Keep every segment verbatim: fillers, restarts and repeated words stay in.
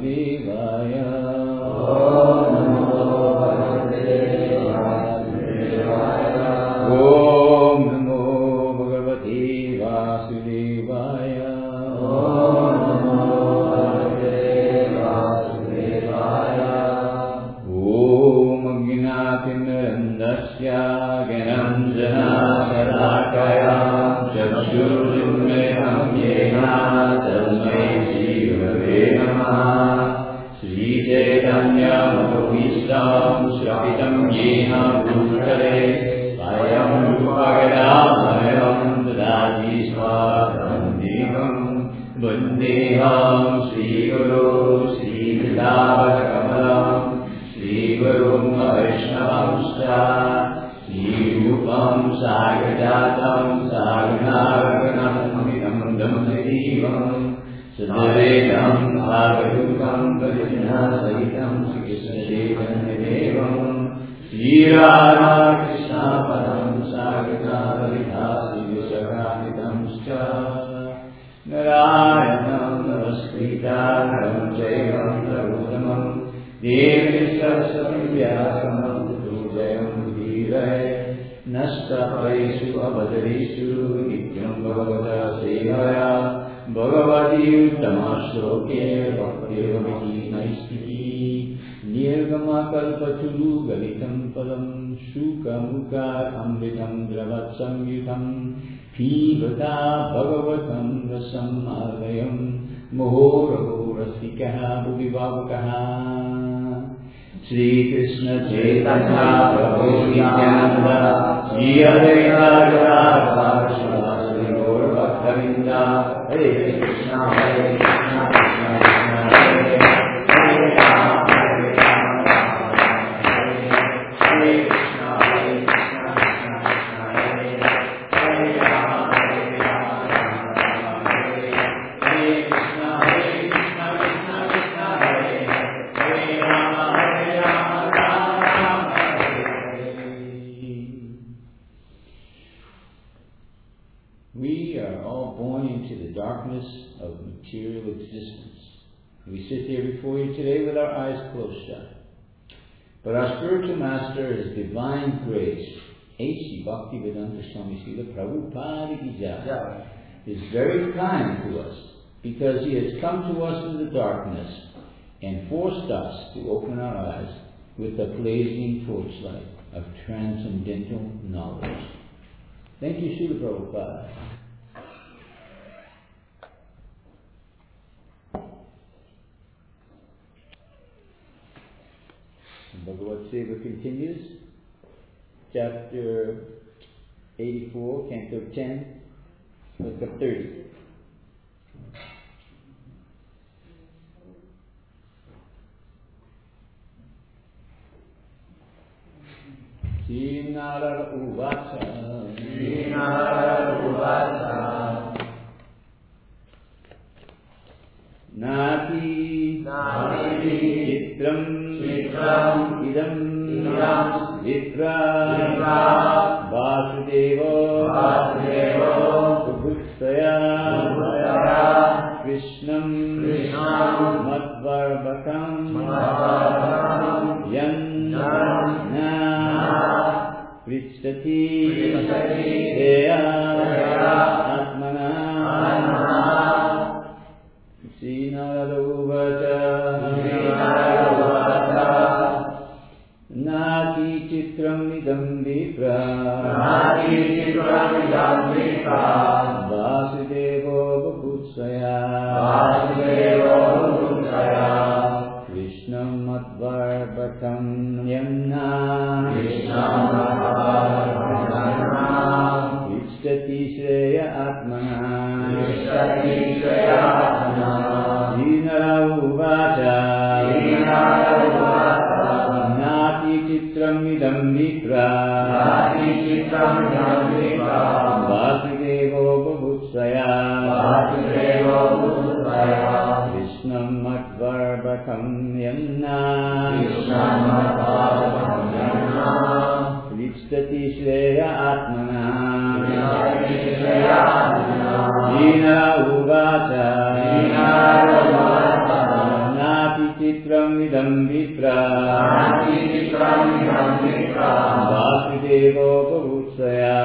Vasudevaya. Om Namo Bhagavate Vasudevaya. Om Namo Bhagavate Vasudevaya. Om Ajnanatirmirandasya Gyananjana Shalakaya Chakshurunmilitam Yena Tasmai Shri Gurave Namaha. Shri Chaitanya Manobhishtam Shravitam Yena Bhutale Swayam Rupagadam Dadati Swadam Devam Vandeham Shri Guru Shri Kamalam Shri Gurum Vaishnavamscha Shri Rupam Sagadatam Saganaraganam Midam Damadivam Sadvetam Bhagavatam Parijana Sahitam Shri Krishna Chaitanya Devam Shri Radha Krishna Padam Sagata Lalitha Shri Vishakanitam Scha Narayanam Namaskritam Naram Jaivam Narottamam Devi Saraswati Vyasam Tato Jayam Udiraye Nastapaisu Abhadarishu Nityam Bhagavata Sevaya Bhagavati Uttama Shloke Bhaktivamiti Naistiki Nirgama Kalpaturu Galitam Palam Shuka Mukha Amritam Dravat Samyutam Pivata Bhagavatam Rasam Alayam Mohoro Rasikaha Bhuvivavakaha Shri Krishna Chaitanya Prabhu Nityananda Shri Advaita Gadadhara Shivasari Gaur Bhaktavinda Hare Krishna Hare Krishna Krishna Krishna Hare Hare Hare Rama Hare Rama Hare Krishna Hare Krishna Krishna Krishna Hare Hare Rama Hare Rama Hare Hare Krishna Hare Krishna Krishna Krishna Hare Hare Rama Hare Rama Rama Hare Hare. We are all born into the darkness of material existence. We sit here before you today with our eyes closed shut. But our spiritual master is divine grace, A C Bhaktivedanta Swami Srila Prabhupada Ki Jai, is very kind to us because he has come to us in the darkness and forced us to open our eyes with the blazing torchlight of transcendental knowledge. Thank you, Srila Prabhupada. Bhagavad Seva continues, chapter eighty-four, canto ten, sloka thirty. Shri Narada Uvacha Shri Narada Uvacha Nati Nati Chitram Chitram Idam Idam Vitra Vitra Vasudeva Vasudeva Prabhuksaya Prabhuksaya Krishnam Krishnam Madvarvakam Madvarvakam Yan Na Prichtati Deya Atmana Shri Narada Uvacha Nati Chitram Idam Vipra Nati Chitram Idam Vipra Vasudeva Babhutsaya Vasudeva Babhutsaya Krishnam Madvarvakam Yamna Krishnam Madvarvakam Vishtati Shreya Atmana Vishtati Shreya Atmana Shri Narada Uvacha Shri Narada Uvacha Nati Chitram Idam Vipra Nati Chitram Idam Vipra Vasudeva Babhutsaya Vasudeva Babhutsaya Krishnam Madvarvakam Yamna Krishnam Madvarvakam Yamna Vishtati Shreya Atmana Vishtati Shreya Atmana Shri Narada Uvacha Shri Narada Uvacha Nati idam vipra Vasudevo Bhutsaya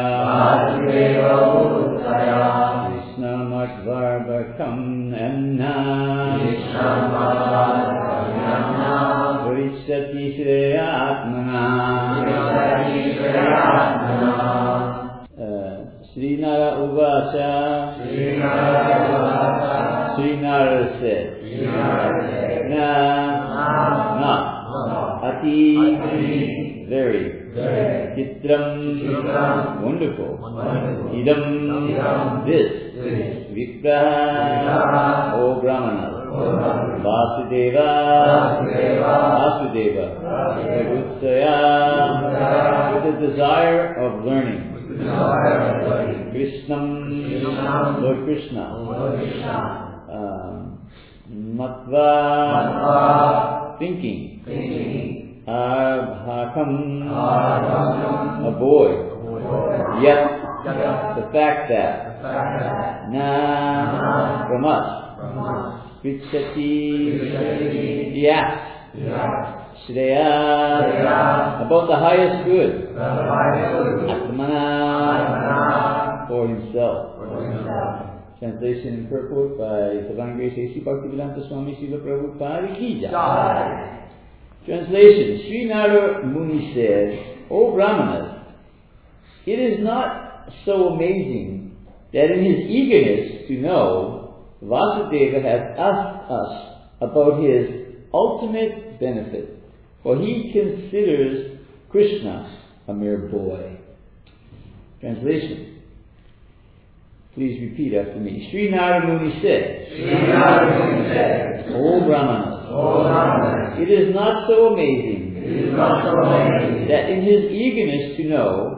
Krishna Matvarvakam Namna Vrishati Shreya Atmana Srinara Uvasa Srinara said Na Na Ati Very Chitram Wonderful Idam This Vipraha O Brahmana Vasudeva Vasudeva Vagutsaya with the desire of learning Krishnam Lord Krishna um, Matva thinking Abhakam a boy Yet the fact that Na from us Prichyati he asks Shreya about the highest good Atmana for himself. Translation and purport by Divine Grace A C Bhaktivedanta Swami Srila Prabhupada Ki Jai. Translation. Sri Narada Muni said, O Brahmanas, it is not so amazing that in his eagerness to know, Vasudeva has asked us about his ultimate benefit, for he considers Krishna a mere boy. Translation. Please repeat after me. Sri Narada Muni said, O Brahmanas, it is not so amazing that in his eagerness to know,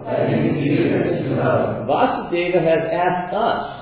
Vasudeva has asked us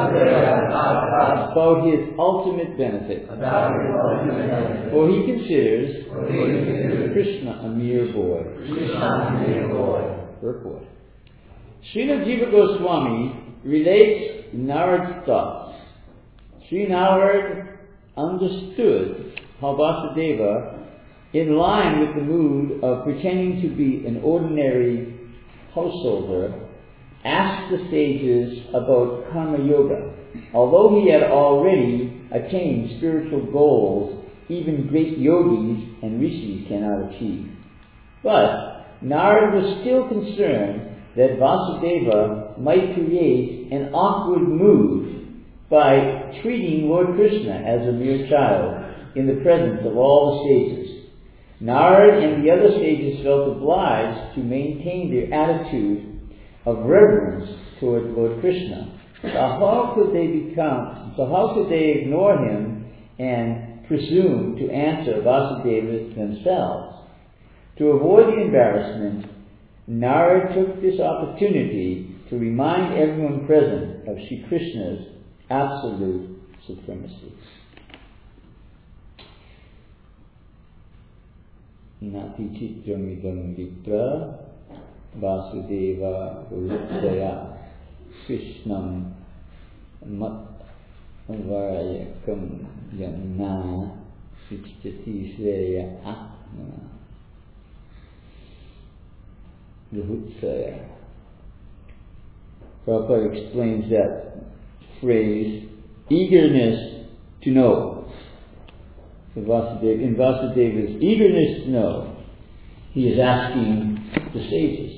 about his ultimate benefit, for he considers Krishna a mere boy. Purport. Srila Jiva Goswami relates Narad's thoughts. Sri Narad understood how Vasudeva, in line with the mood of pretending to be an ordinary householder, asked the sages about Karma Yoga. Although he had already attained spiritual goals even great yogis and rishis cannot achieve. But Narad was still concerned that Vasudeva might create an awkward mood by treating Lord Krishna as a mere child in the presence of all the sages. Narad and the other sages felt obliged to maintain their attitude of reverence toward Lord Krishna. So how could they become, so how could they ignore him and presume to answer Vasudeva themselves? To avoid the embarrassment, Narad took this opportunity to remind everyone present of Sri Krishna's absolute supremacy. Nati chitramidam vitra Vasudeva Urutsaya Krishnam Matvarayakam Yanna Vichati Shreya Atma Vihutsaya. Prabhupada explains that phrase, eagerness to know. In Vasudeva, in Vasudeva's eagerness to know, he is asking the sages.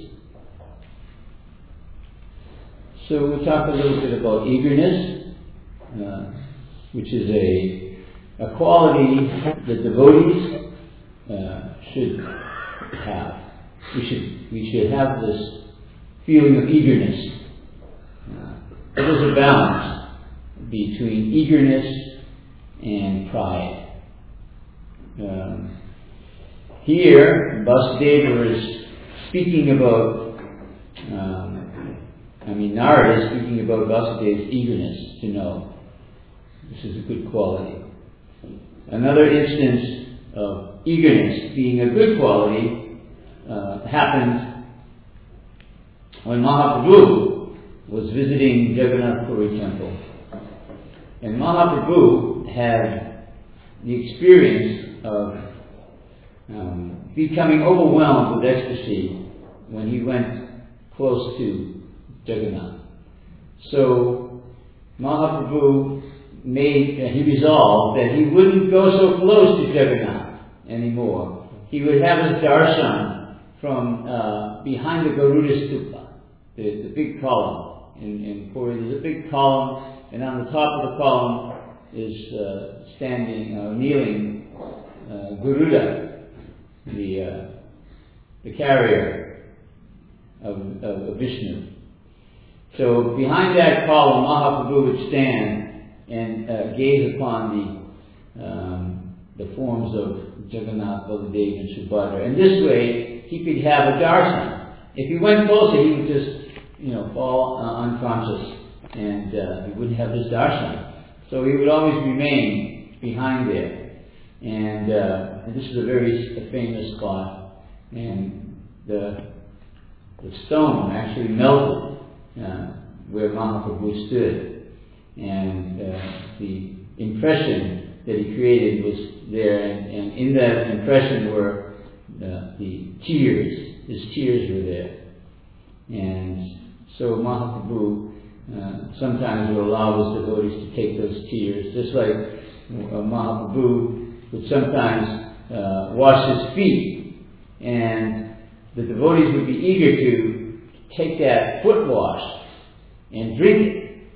So we'll talk a little bit about eagerness, uh, which is a, a quality that devotees uh, should have. We should we should have this feeling of eagerness. Uh, there's a balance between eagerness and pride. Um, here, Vasudeva is speaking about, um, I mean, Narada is speaking about Vasudeva's eagerness to know. This is a good quality. Another instance of eagerness being a good quality uh, happened when Mahaprabhu was visiting Jagannath Puri temple. And Mahaprabhu had the experience of um, becoming overwhelmed with ecstasy when he went close to Jagannath. So Mahaprabhu made, uh, he resolved that he wouldn't go so close to Jagannath anymore. He would have his darshan from uh, behind the Garuda Stupa, the, the big column in, in Puri. There's a big column, and on the top of the column is uh, standing, uh, kneeling uh, Garuda, the uh, the carrier of, of, of Vishnu. So behind that column, Mahaprabhu would stand and uh, gaze upon the um, the forms of Jagannath, Baladev, and Subhadra. And this way, he could have a darshan. If he went closer, he would just, you know, fall uh, unconscious, and uh, he wouldn't have his darshan. So he would always remain behind there. And, uh, and this is a very a famous spot. And the the stone actually melted uh, where Mahaprabhu stood. And uh, the impression that he created was there. And, and in that impression were uh, the tears. His tears were there. And so Mahaprabhu Uh, sometimes would allow his devotees to take those tears, just like uh, Mahaprabhu would sometimes uh, wash his feet, and the devotees would be eager to take that foot wash and drink it.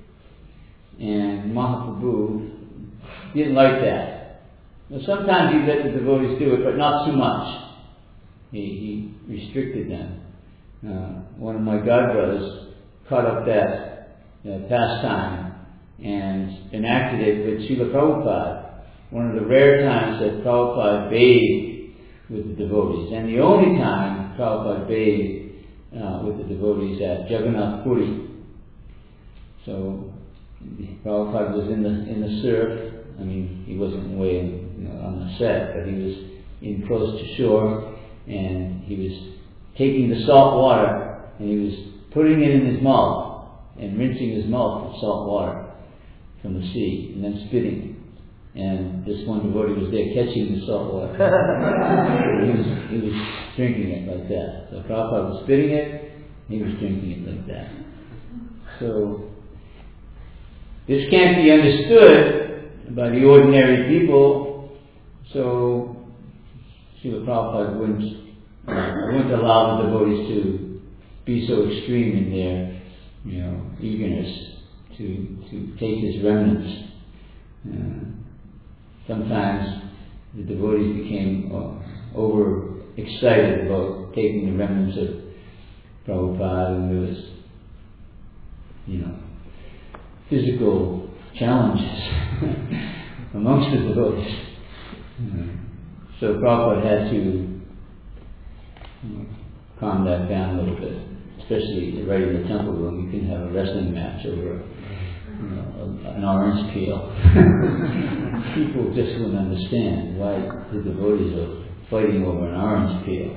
And Mahaprabhu didn't like that. Now, sometimes he let the devotees do it, but not too much. He, he restricted them. Uh, one of my godbrothers caught up that Uh, pastime and enacted it with Srila Prabhupada. One of the rare times that Prabhupada bathed with the devotees, and the only time Prabhupada bathed uh, with the devotees at Jagannath Puri. So Prabhupada was in the in the surf. I mean, he wasn't way in, you know, on the set, but he was in close to shore, and he was taking the salt water and he was putting it in his mouth and rinsing his mouth with salt water from the sea, and then spitting. And this one devotee was there catching the salt water. he, was, he was drinking it like that. So Prabhupada was spitting it, he was drinking it like that. So this can't be understood by the ordinary people, so Srila Prabhupada wouldn't, uh, wouldn't allow the devotees to be so extreme in their you know, eagerness to to take his remnants. Uh, sometimes the devotees became uh, overexcited about taking the remnants of Prabhupada, and there was, you know, physical challenges amongst the devotees. Uh, so Prabhupada had to you know, calm that down a little bit. Especially right in the temple room, you can have a wrestling match over you know, a, an orange peel. People just wouldn't understand why the devotees are fighting over an orange peel.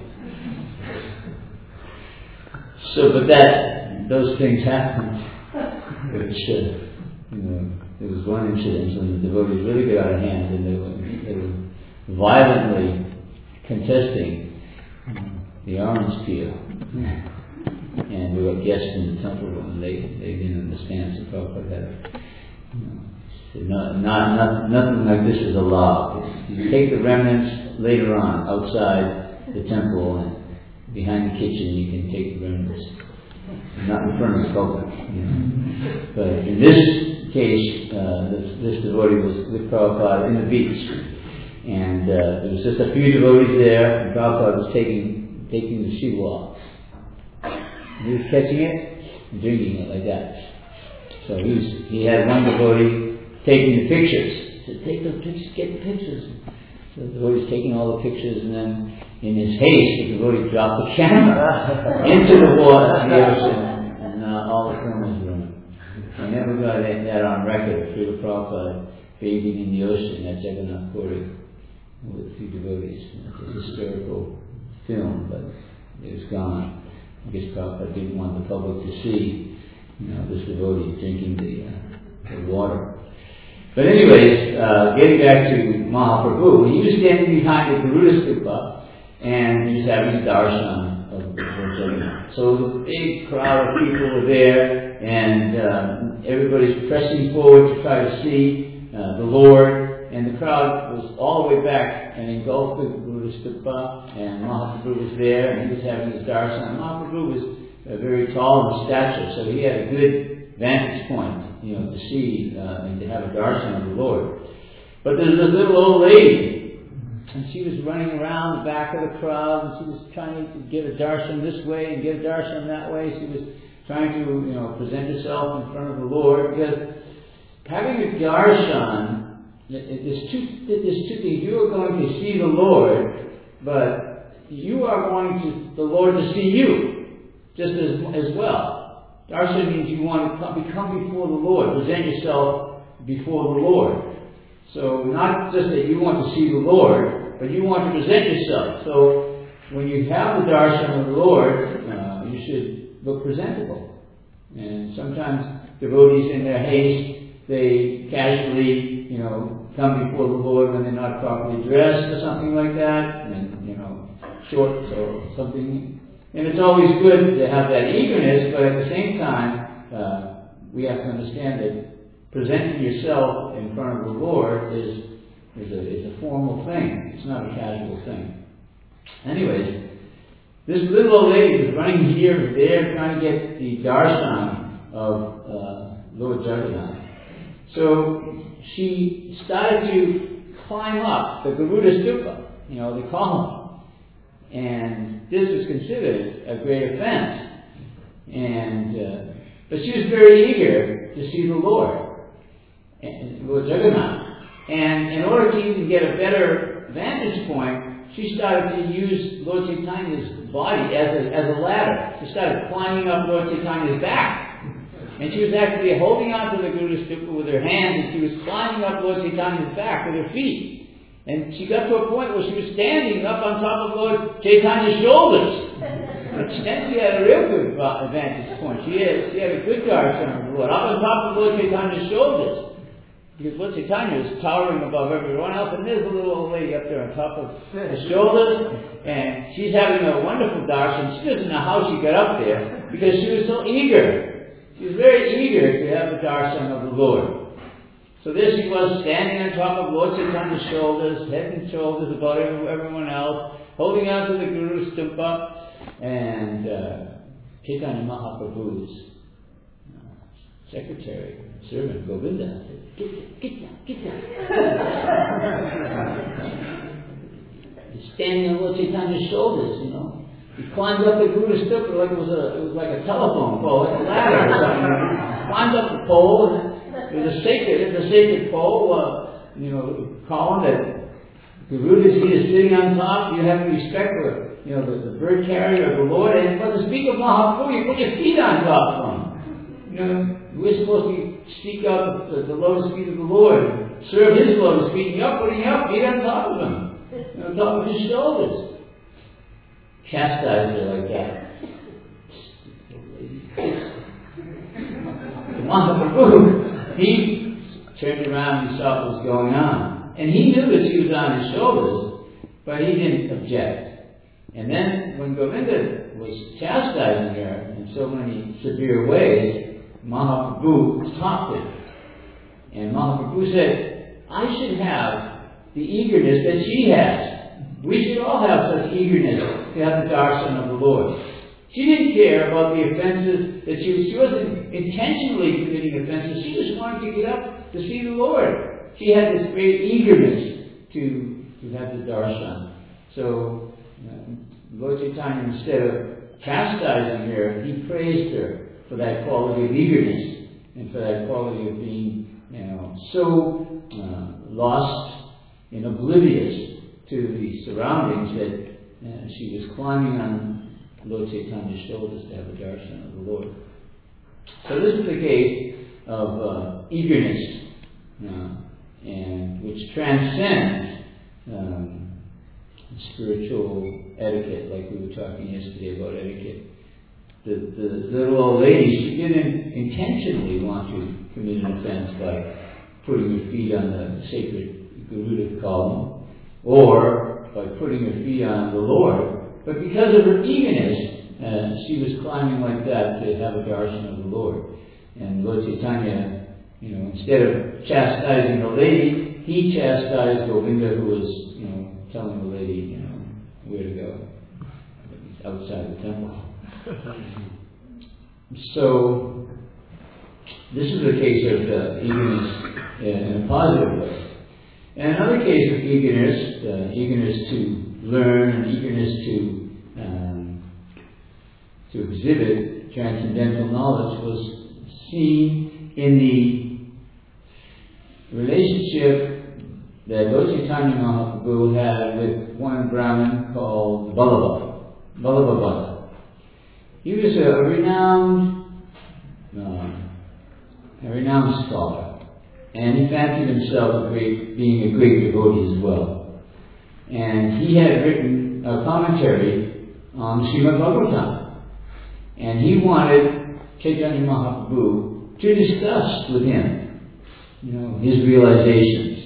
So, but that those things happened. Which, uh, you know, there was one incident when the devotees really got out of hand, and they were, they were violently contesting the orange peel. And we were guests in the temple room, and they, they didn't understand, so Prabhupada had, you know, said, no, not, not, nothing like this is allowed. You take the remnants later on, outside the temple, and behind the kitchen you can take the remnants. Not in front of the public, you know. But in this case, uh, this, this devotee was with Prabhupada in the beach. And uh, there was just a few devotees there, and Prabhupada was taking, taking the shoe off. He was catching it and drinking it like that. So he was, he had one devotee taking the pictures. He said, take the pictures, get the pictures. So the devotee was taking all the pictures, and then in his haste, the devotee dropped the camera into the water, the ocean, and uh, all the film was ruined. I never got that on record, Srila Prabhupada bathing in the ocean at Jagannath Puri with a few devotees. It's a historical film, but it was gone. I guess Prabhupada didn't want the public to see, you know, this devotee drinking the, uh, the water. But anyways, uh, getting back to Mahaprabhu, he was standing behind the Garuda Stupa, and he was having a darshan of Lord Jagannath. So the big crowd of people were there, and um, everybody's pressing forward to try to see uh, the Lord, and the crowd was all the way back and engulfed the Garuda Stupa, and Mahaprabhu was there, and he was having his darshan. Mahaprabhu was uh, very tall in stature, so he had a good vantage point, you know, to see uh, and to have a darshan of the Lord. But there was a little old lady, and she was running around the back of the crowd, and she was trying to get a darshan this way and get a darshan that way. She was trying to, you know, present herself in front of the Lord, because having a darshan, there's two, there's two things. You are going to see the Lord, but you are going to the Lord to see you, just as as well. Darshan means you want to come, come before the Lord, present yourself before the Lord. So not just that you want to see the Lord, but you want to present yourself. So when you have the darshan of the Lord, uh, you should look presentable. And sometimes devotees in their haste, they casually, you know, come before the Lord when they're not properly dressed or something like that, and, you know, shorts or something. And it's always good to have that eagerness, but at the same time, uh, we have to understand that presenting yourself in front of the Lord is is a, is a formal thing. It's not a casual thing. Anyways, this little old lady was running here and there trying to get the darshan of uh, Lord Jagannath. So she started to climb up the Garuda Stupa, you know, the column. And this was considered a great offense. And uh, but she was very eager to see the Lord. Lord Jagannath. And in order to even get a better vantage point, she started to use Lord Chaitanya's body as a, as a ladder. She started climbing up Lord Chaitanya's back. And she was actually holding on to the Garuda Stupa with her hands, and she was climbing up Lord Chaitanya's back with her feet. And she got to a point where she was standing up on top of Lord Chaitanya's shoulders. And then she had a real good vantage point. She had, she had a good darshan of the Lord, up on top of Lord Chaitanya's shoulders. Because Lord Chaitanya is towering above everyone else, and there's a little old lady up there on top of her shoulders, and she's having a wonderful darshan. She doesn't know how she got up there, because she was so eager. She was very eager to have the darshan of the Lord. So there she was, standing on top of Lord Chaitanya's shoulders, head and shoulders above everyone else, holding on to the Garuda Stupa, and uh, Chaitanya Mahaprabhu's uh, secretary, servant, Govinda, said, get down, get down, get down. He's standing on Lord Chaitanya's shoulders, you know. He climbed up the Garuda Stupa like it was a it was like a telephone pole, like a ladder or something. He climbed up the pole, and it was a sacred, it's a sacred pole, uh, you know, column that Garuda is sitting on top. You have to respect for, you know, the, the bird carrier of the Lord. And for the speak of Mahaprabhu, you put your feet on top of him. You know, we're supposed to speak out the, the lotus feet of the Lord, serve His lotus feet, and you're putting your feet on top of Him, you know, on top of His shoulders. Chastise her like that. Mahaprabhu, he turned around and saw what was going on. And he knew that she was on his shoulders, but he didn't object. And then when Govinda was chastising her in so many severe ways, Mahaprabhu stopped it. And Mahaprabhu said, I should have the eagerness that she has. We should all have such eagerness to have the darshan of the Lord. She didn't care about the offenses that she was. She wasn't intentionally committing offenses. She just wanted to get up to see the Lord. She had this great eagerness to, to have the darshan. So, uh, Lord Chaitanya, instead of chastising her, he praised her for that quality of eagerness and for that quality of being, you know, so uh, lost and oblivious to the surroundings that uh, she was climbing on Lord Chaitanya's shoulders to have a darshan of the Lord. So this is the case of uh, eagerness, uh, and which transcends um, spiritual etiquette, like we were talking yesterday about etiquette. The, the little old lady, she didn't intentionally want to commit an offense by putting her feet on the sacred Garuda column, or by putting her feet on the Lord, but because of her eagerness, uh, she was climbing like that to have a darshan of the Lord. And Lord Chaitanya, you know, instead of chastising the lady, he chastised Govinda, who was, you know, telling the lady, you know, where to go. He's outside the temple. So, this is a case of uh, eagerness in a positive way. And another case of eagerness, uh, eagerness to learn and eagerness to um, to exhibit transcendental knowledge was seen in the relationship that Lord Chaitanya Mahaprabhu had with one Brahmin called Ballabha, Ballabha. He was a, a renowned, uh, a renowned scholar, and he fancied himself a great, being a great devotee as well. And he had written a commentary on Srimad Bhagavatam, and he wanted Chaitanya Mahaprabhu to discuss with him, you know, his realizations.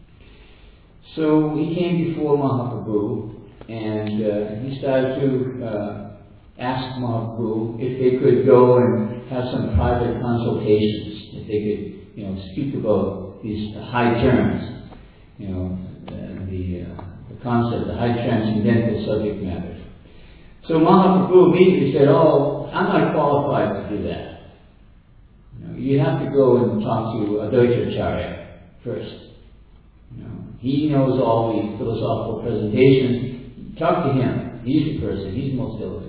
So he came before Mahaprabhu, and uh, he started to uh, ask Mahaprabhu if they could go and have some private consultations, if they could, you know, speak about these high terms, you know, uh, the, uh, the concept, the high transcendental subject matter. So Mahaprabhu immediately said, "Oh, I'm not qualified to do that. You know, you have to go and talk to Advaita Acharya first. You know, he knows all the philosophical presentations. Talk to him. He's the person. He's most elevated.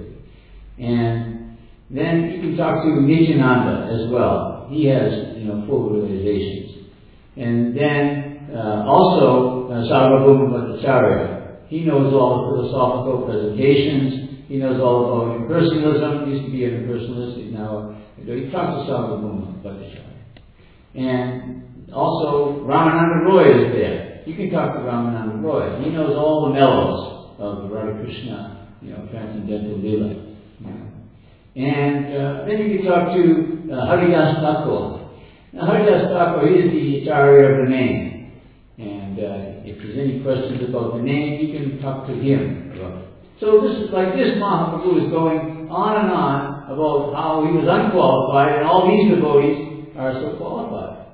And then you can talk to Nityananda as well. He has, you know, full realizations. And then uh, also uh, Sarvabhauma Bhattacharya. He knows all the philosophical presentations. He knows all about impersonalism. He used to be an impersonalist. Now he talks to Sarvabhauma Bhattacharya. And also Ramananda Roy is there. You can talk to Ramananda Roy. He knows all the mellows of Radha Krishna, you know, transcendental lila. You know. And uh, then you can talk to uh, Haridas Thakur. Now Haridas Thakur, he is the Acharya of the name. And uh, if there's any questions about the name, you can talk to him about it. So this is like this, Mahaprabhu is going on and on about how he was unqualified and all these devotees are so qualified.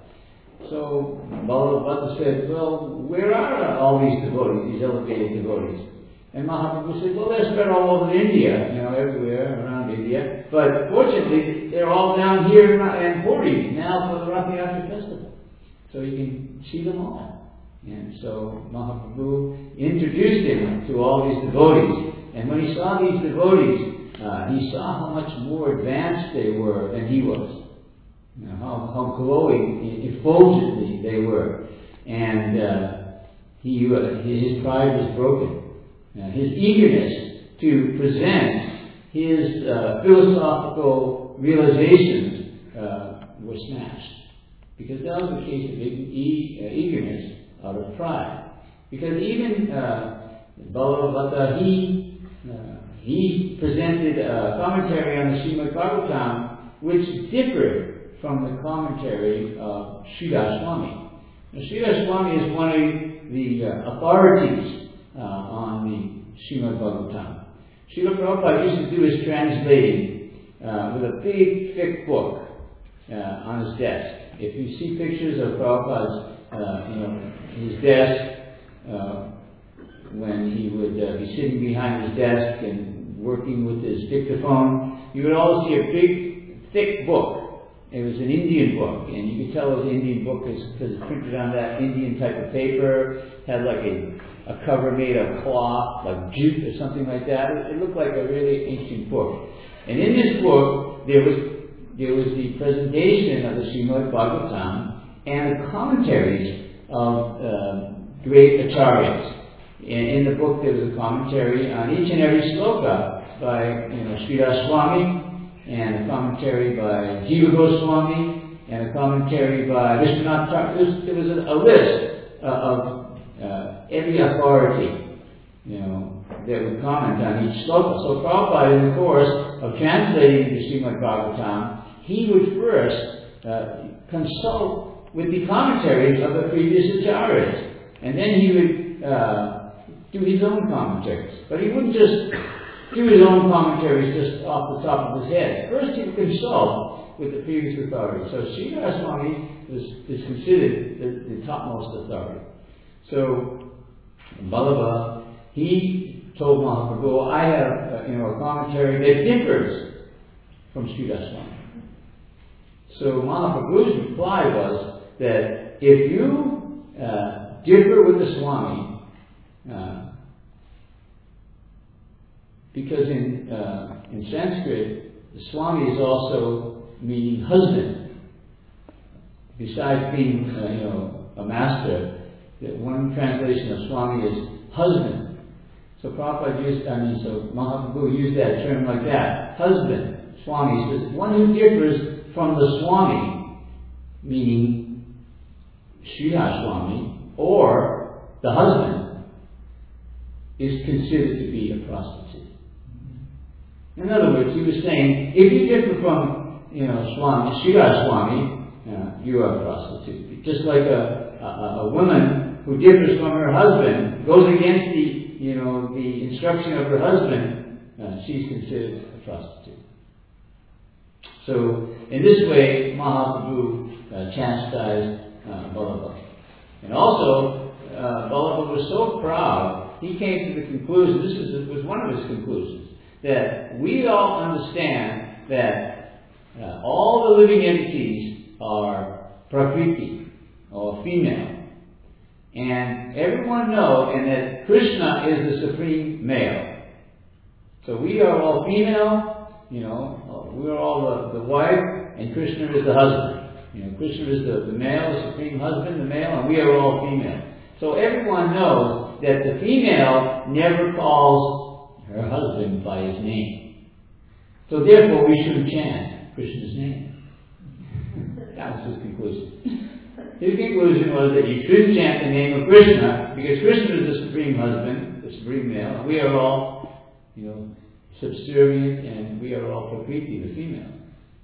So Ballabha said, well, where are all these devotees, these elevated devotees? And Mahaprabhu said, well, they're spread all over India, you know, everywhere around India. But fortunately, they're all down here in Puri now for the Rath Yatra festival. So you can see them all. And so Mahaprabhu introduced him to all these devotees. And when he saw these devotees, uh, he saw how much more advanced they were than he was. You know, how, how glowing, effulgently they were. And uh, he, uh, his pride was broken. Uh, his eagerness to present his uh, philosophical realizations uh, were smashed. Because that was a case of e- e- uh, eagerness out of pride. Because even uh, Ballabha, he, uh, he presented a commentary on the Srimad Bhagavatam which differed from the commentary of Sridhar Swami. Now, Sridhar Swami is one of the uh, authorities uh, on the Srimad Bhagavatam. Srila Prabhupada used to do his translating uh, with a big, thick book uh, on his desk. If you see pictures of Prabhupada's, uh, you know, his desk, uh, when he would uh, be sitting behind his desk and working with his dictaphone, you would always see a big, thick book. It was an Indian book, and you could tell it was an Indian book because it's printed on that Indian type of paper. Had like a, a cover made of cloth, like jute or something like that. It, it looked like a really ancient book. And in this book, there was there was the presentation of the Srimad Bhagavatam and the commentaries of uh, great acharyas. In, in the book, there was a commentary on each and every sloka by, you know, Sridhar Swami, and a commentary by Jiva Goswami, and a commentary by Vishwanath Thakur. There was a, a list uh, of uh, every authority, you know, that would comment on each sloka. So Prabhupada, in the course of translating the Srimad Bhagavatam, he would first uh, consult with the commentaries of the previous acharyas, and then he would uh, do his own commentaries. But he wouldn't just do his own commentaries just off the top of his head. First he would consult with the previous authority. So Sridhar Swami was, is considered the, the topmost authority. So Vallabha, he told Mahaprabhu, I have uh, you know, a commentary that differs from Sridhar Swami. So Mahaprabhu's reply was that if you uh, differ with the Swami, uh, because in uh, in Sanskrit, the Swami is also meaning husband. Besides being uh, you know a master, one translation of Swami is husband. So Prabhupada used, I mean, so Mahaprabhu used that term like that, husband. Swami says one who differs from the Swami, meaning Sridhar Swami, or the husband, is considered to be a prostitute. In other words, he was saying, if you differ from, you know, Swami, Sridhar Swami, uh, you are a prostitute. Just like a, a, a woman who differs from her husband, goes against the, you know, the instruction of her husband, uh, she's considered a prostitute. So, in this way, Mahaprabhu uh, chastised uh, Vallabha. And also, uh, Vallabha was so proud, he came to the conclusion, this is, was one of his conclusions, that we all understand that uh, all the living entities are prakriti, or female. And everyone knows, and that Krishna is the supreme male. So we are all female, you know, we are all the, the wife, and Krishna is the husband. You know, Krishna is the, the male, the supreme husband, the male, and we are all female. So everyone knows that the female never calls her husband by his name. So therefore we shouldn't chant Krishna's name. That was his conclusion. His conclusion was that you shouldn't chant the name of Krishna, because Krishna is the supreme husband, the supreme male, and we are all, you know, subservient, and we are all prakriti, the female.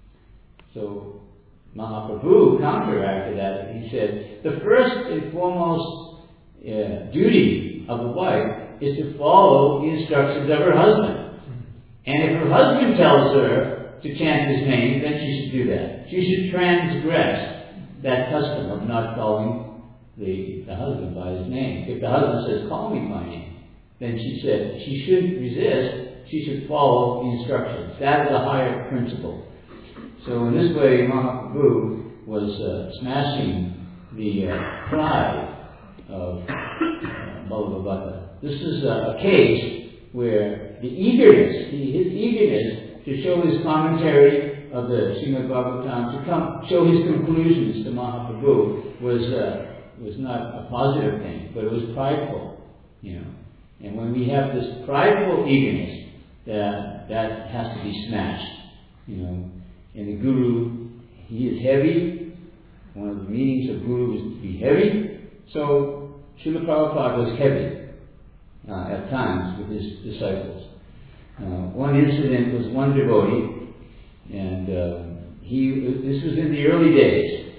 So Mahaprabhu counteracted that. He said, the first and foremost uh, duty of a wife is to follow the instructions of her husband. And if her husband tells her to chant his name, then she should do that. She should transgress that custom of not calling the, the husband by his name. If the husband says, call me by name, then she said she shouldn't resist, she should follow the instructions. That is a higher principle. So in this way, Mahaprabhu was uh, smashing the uh, pride of uh, Vallabha. This is uh, a case where the eagerness, the, his eagerness to show his commentary of the Srimad Bhagavatam, to come show his conclusions to Mahaprabhu, was uh, was not a positive thing, but it was prideful, you know. And when we have this prideful eagerness, that that has to be smashed, you know. And the Guru, he is heavy. One of the meanings of Guru is to be heavy. So Srila Prabhupada was heavy uh, at times with his disciples. Uh, one incident was one devotee, and uh, he this was in the early days,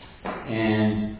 and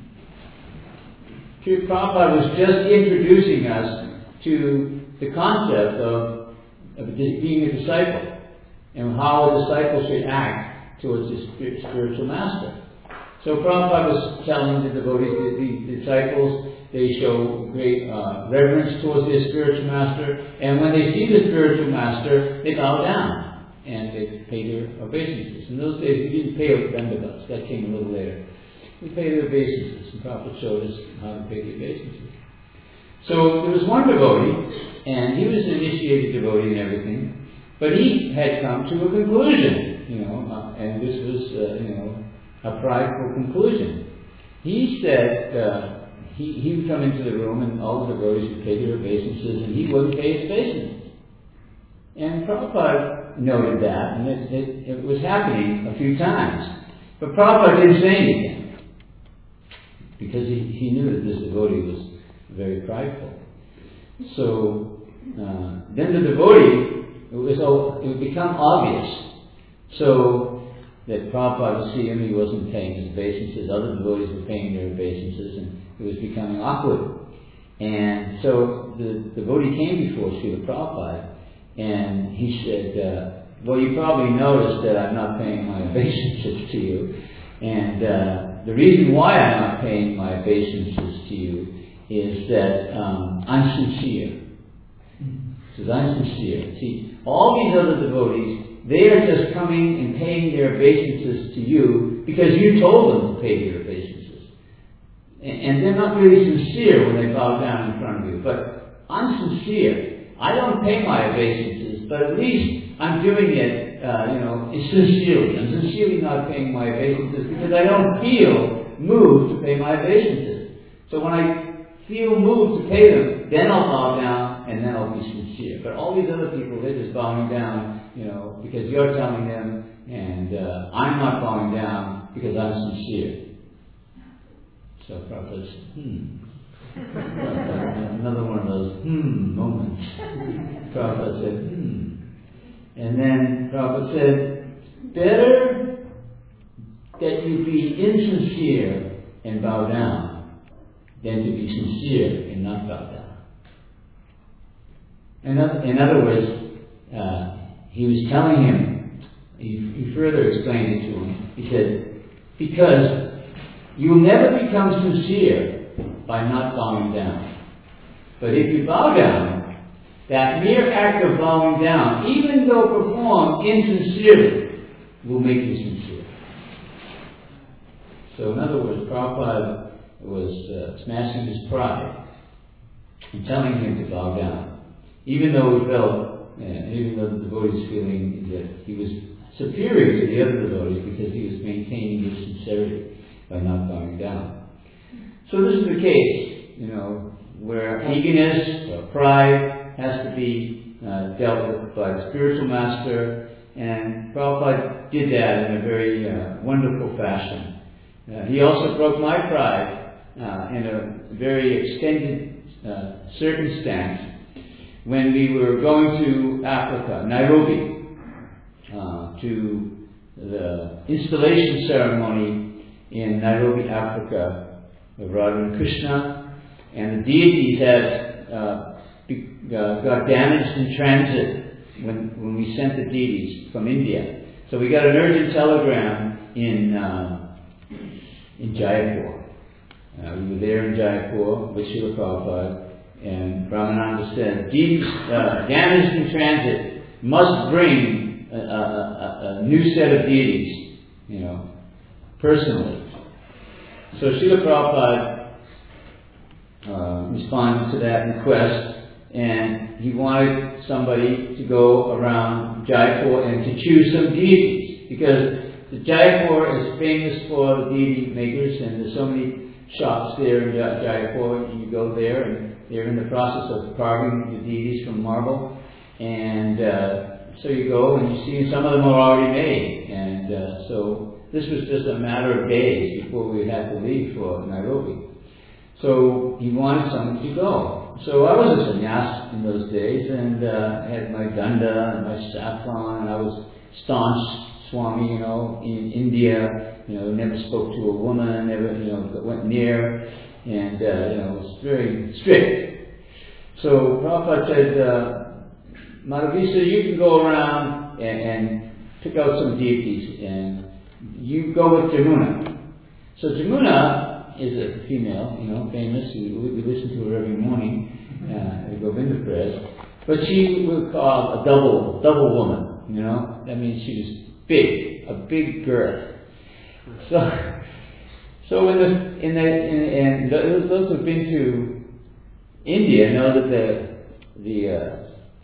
Srila Prabhupada was just introducing us to the concept of, of being a disciple, and how a disciple should act towards his spiritual master. So Prabhupada was telling the devotees, the, the disciples, they show great uh, reverence towards their spiritual master, and when they see the spiritual master, they bow down and they pay their obeisances. In those days, we didn't pay obeisances. That came a little later. We paid their obeisances, and Prabhupada showed us how to pay the obeisances. So there was one devotee, and he was an initiated devotee and everything. But he had come to a conclusion, you know, uh, and this was, uh, you know, a prideful conclusion. He said uh, he, he would come into the room and all the devotees would pay their obeisances, and he wouldn't pay his obeisances. And Prabhupada noted that, and it, it, it was happening a few times. But Prabhupada didn't say anything, because he, he knew that this devotee was very prideful. So uh, then the devotee, It was it would become obvious, so that Prabhupada would see him, he wasn't paying his obeisances, other devotees were paying their obeisances, and it was becoming awkward. And so the, the devotee came before Srila Prabhupada, and he said, uh, well, you probably noticed that I'm not paying my obeisances to you. And uh, the reason why I'm not paying my obeisances to you is that um, I'm sincere. He says, I'm sincere. See, all these other devotees, they are just coming and paying their obeisances to you because you told them to pay their obeisances. And, and they're not really sincere when they bow down in front of you. But I'm sincere. I don't pay my obeisances, but at least I'm doing it, uh, you know, sincerely. I'm sincerely not paying my obeisances because I don't feel moved to pay my obeisances. So when I feel moved to pay them, then I'll bow down and then I'll be sincere. But all these other people, they're just bowing down, you know, because you're telling them, and uh, I'm not bowing down because I'm sincere. So Prabhupada said, hmm. Another one of those hmm moments. Prabhupada said, hmm. And then Prabhupada said, better that you be insincere and bow down than to be sincere and not bow down. In other, in other words, uh, he was telling him, he, he further explained it to him. He said, because you'll never become sincere by not bowing down. But if you bow down, that mere act of bowing down, even though performed insincerely, will make you sincere. So in other words, Prabhupada was uh, smashing his pride and telling him to bow down. Even though he felt, uh, even though the devotee was feeling that he was superior to the other devotees because he was maintaining his sincerity by not bowing down. So this is the case, you know, where eagerness or pride has to be uh, dealt with by the spiritual master, and Prabhupada did that in a very uh, wonderful fashion. Uh, he also broke my pride uh, in a very extended uh, circumstance when we were going to Africa, Nairobi, uh, to the installation ceremony in Nairobi, Africa, of Radha and Krishna, and the deities had uh, be, uh, got damaged in transit when, when we sent the deities from India. So we got an urgent telegram in uh, in Jaipur. Uh, we were there in Jaipur with Srila Prabhupada, and Brahmananda said, deities uh, damaged in transit must bring a, a, a, a new set of deities, you know, personally. So Srila Prabhupada uh, responded to that request, and he wanted somebody to go around Jaipur and to choose some deities, because the Jaipur is famous for the deity makers, and there's so many shops there in Jaipur, and you go there and they're in the process of carving the deities from marble, and uh, so you go and you see some of them are already made, and uh, so this was just a matter of days before we had to leave for Nairobi. So he wanted someone to go. So I was a sannyas in those days, and uh, I had my danda and my saffron, and I was staunch Swami, you know, in India, you know, never spoke to a woman, never, you know, went near, and, uh, you know, was very strict. So Prabhupada said, uh, Madhavisa, you can go around and, and pick out some deities, and you go with Jamuna. So Jamuna is a female, you know, famous. We, we listen to her every morning uh, at Govinda Press. But she was called a double double woman, you know. That means she was big, a big girth. So, so in the in the in, and those, those who've been to India know that the the uh,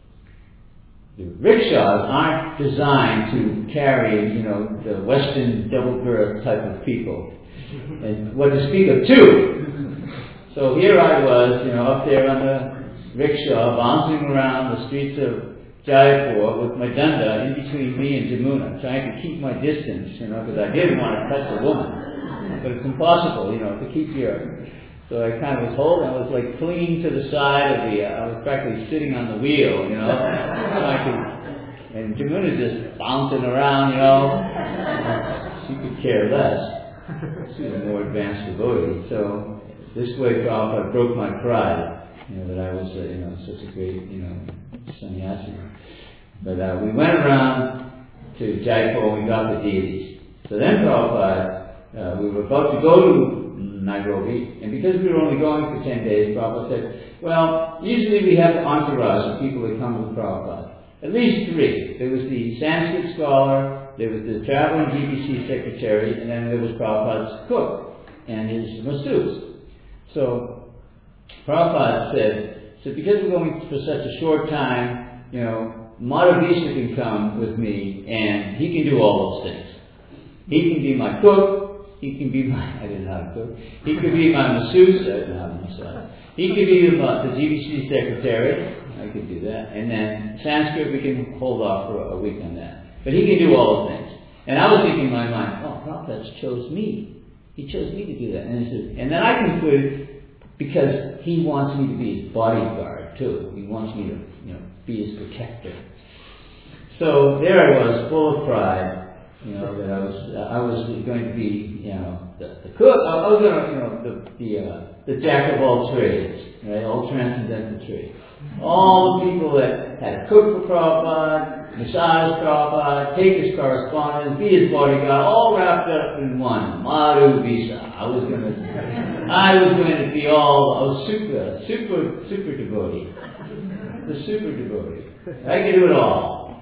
the rickshaws aren't designed to carry, you know, the Western double girth type of people, and what to speak of two. So here I was, you know, up there on the rickshaw, bouncing around the streets of Jaipur with my danda in between me and Jamuna, trying to keep my distance, you know, because I didn't want to touch a woman. But it's impossible, you know, to keep your... So I kind of was holding, I was like clinging to the side of the... Uh, I was practically sitting on the wheel, you know, so I could... And Jamuna just bouncing around, you know. She could care less. She was a more advanced devotee. So this way Prabhupada broke my pride. you know, that I was, uh, you know, such a great, you know, sannyasi. But uh, we went around to Jaipur and we got the deities. So then Prabhupada, uh, we were about to go to Nairobi, and because we were only going for ten days, Prabhupada said, well, usually we have entourage of people that come with Prabhupada. At least three. There was the Sanskrit scholar, there was the traveling G B C secretary, and then there was Prabhupada's cook and his masseuse. So Prabhupada said, so because we're going for such a short time, you know, Madhavishnu can come with me and he can do all those things. He can be my cook, he can be my, I didn't know how to cook, he could be my masseuse, I didn't know how to massage. He could be the, uh, the G B C secretary, I could do that, and then Sanskrit we can hold off for a week on that. But he can do all those things. And I was thinking in my mind, oh, Prabhupada chose me. He chose me to do that. And, said, and then I concluded, because he wants me to be his bodyguard too. He wants me to, you know, be his protector. So there I was, full of pride, you know, that I was uh, I was going to be, you know, the, the cook. I was going to, you know, the the, uh, the jack of all trades, right? All transcendental trades. All the people that had to cook for Prabhupada, massage Prabhupada, take his correspondence, be his bodyguard, all wrapped up in one. Madhu Visa. I was going to, I was going to be all, I was super, super, super devotee. The super devotee. I could do it all.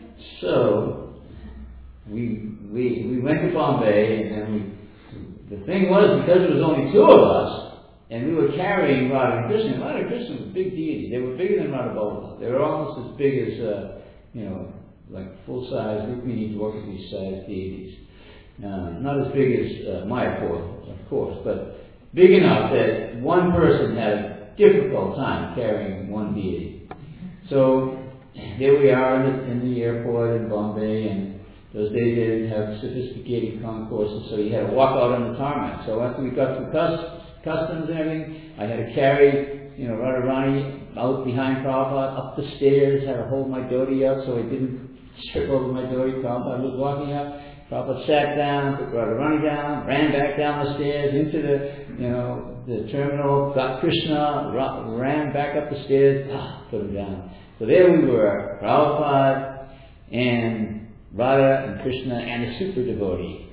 So, we, we, we went to Bombay, and then we, the thing was, because there was only two of us, and we were carrying Radha and Krishna. Radha and Krishna was a big deity. They were bigger than Radha Baladev. They were almost as big as, uh, you know, like full-size, Rukmini Dwarkadi-sized deities. Uh, not as big as uh, Mayapur, of course, but big enough that one person had a difficult time carrying one deity. So here we are in the, in the airport in Bombay, and those days they didn't have sophisticated concourses, so you had to walk out on the tarmac. So after we got through customs, customs and everything, I had to carry, you know, Radharani out behind Prabhupada, up the stairs, had to hold my dhoti up so I didn't trip over my dhoti. Prabhupada was walking up, Prabhupada sat down, put Radharani down, ran back down the stairs into the, you know, the terminal, got Krishna, ran back up the stairs, ah, put him down. So there we were, Prabhupada and Radha and Krishna and a super devotee.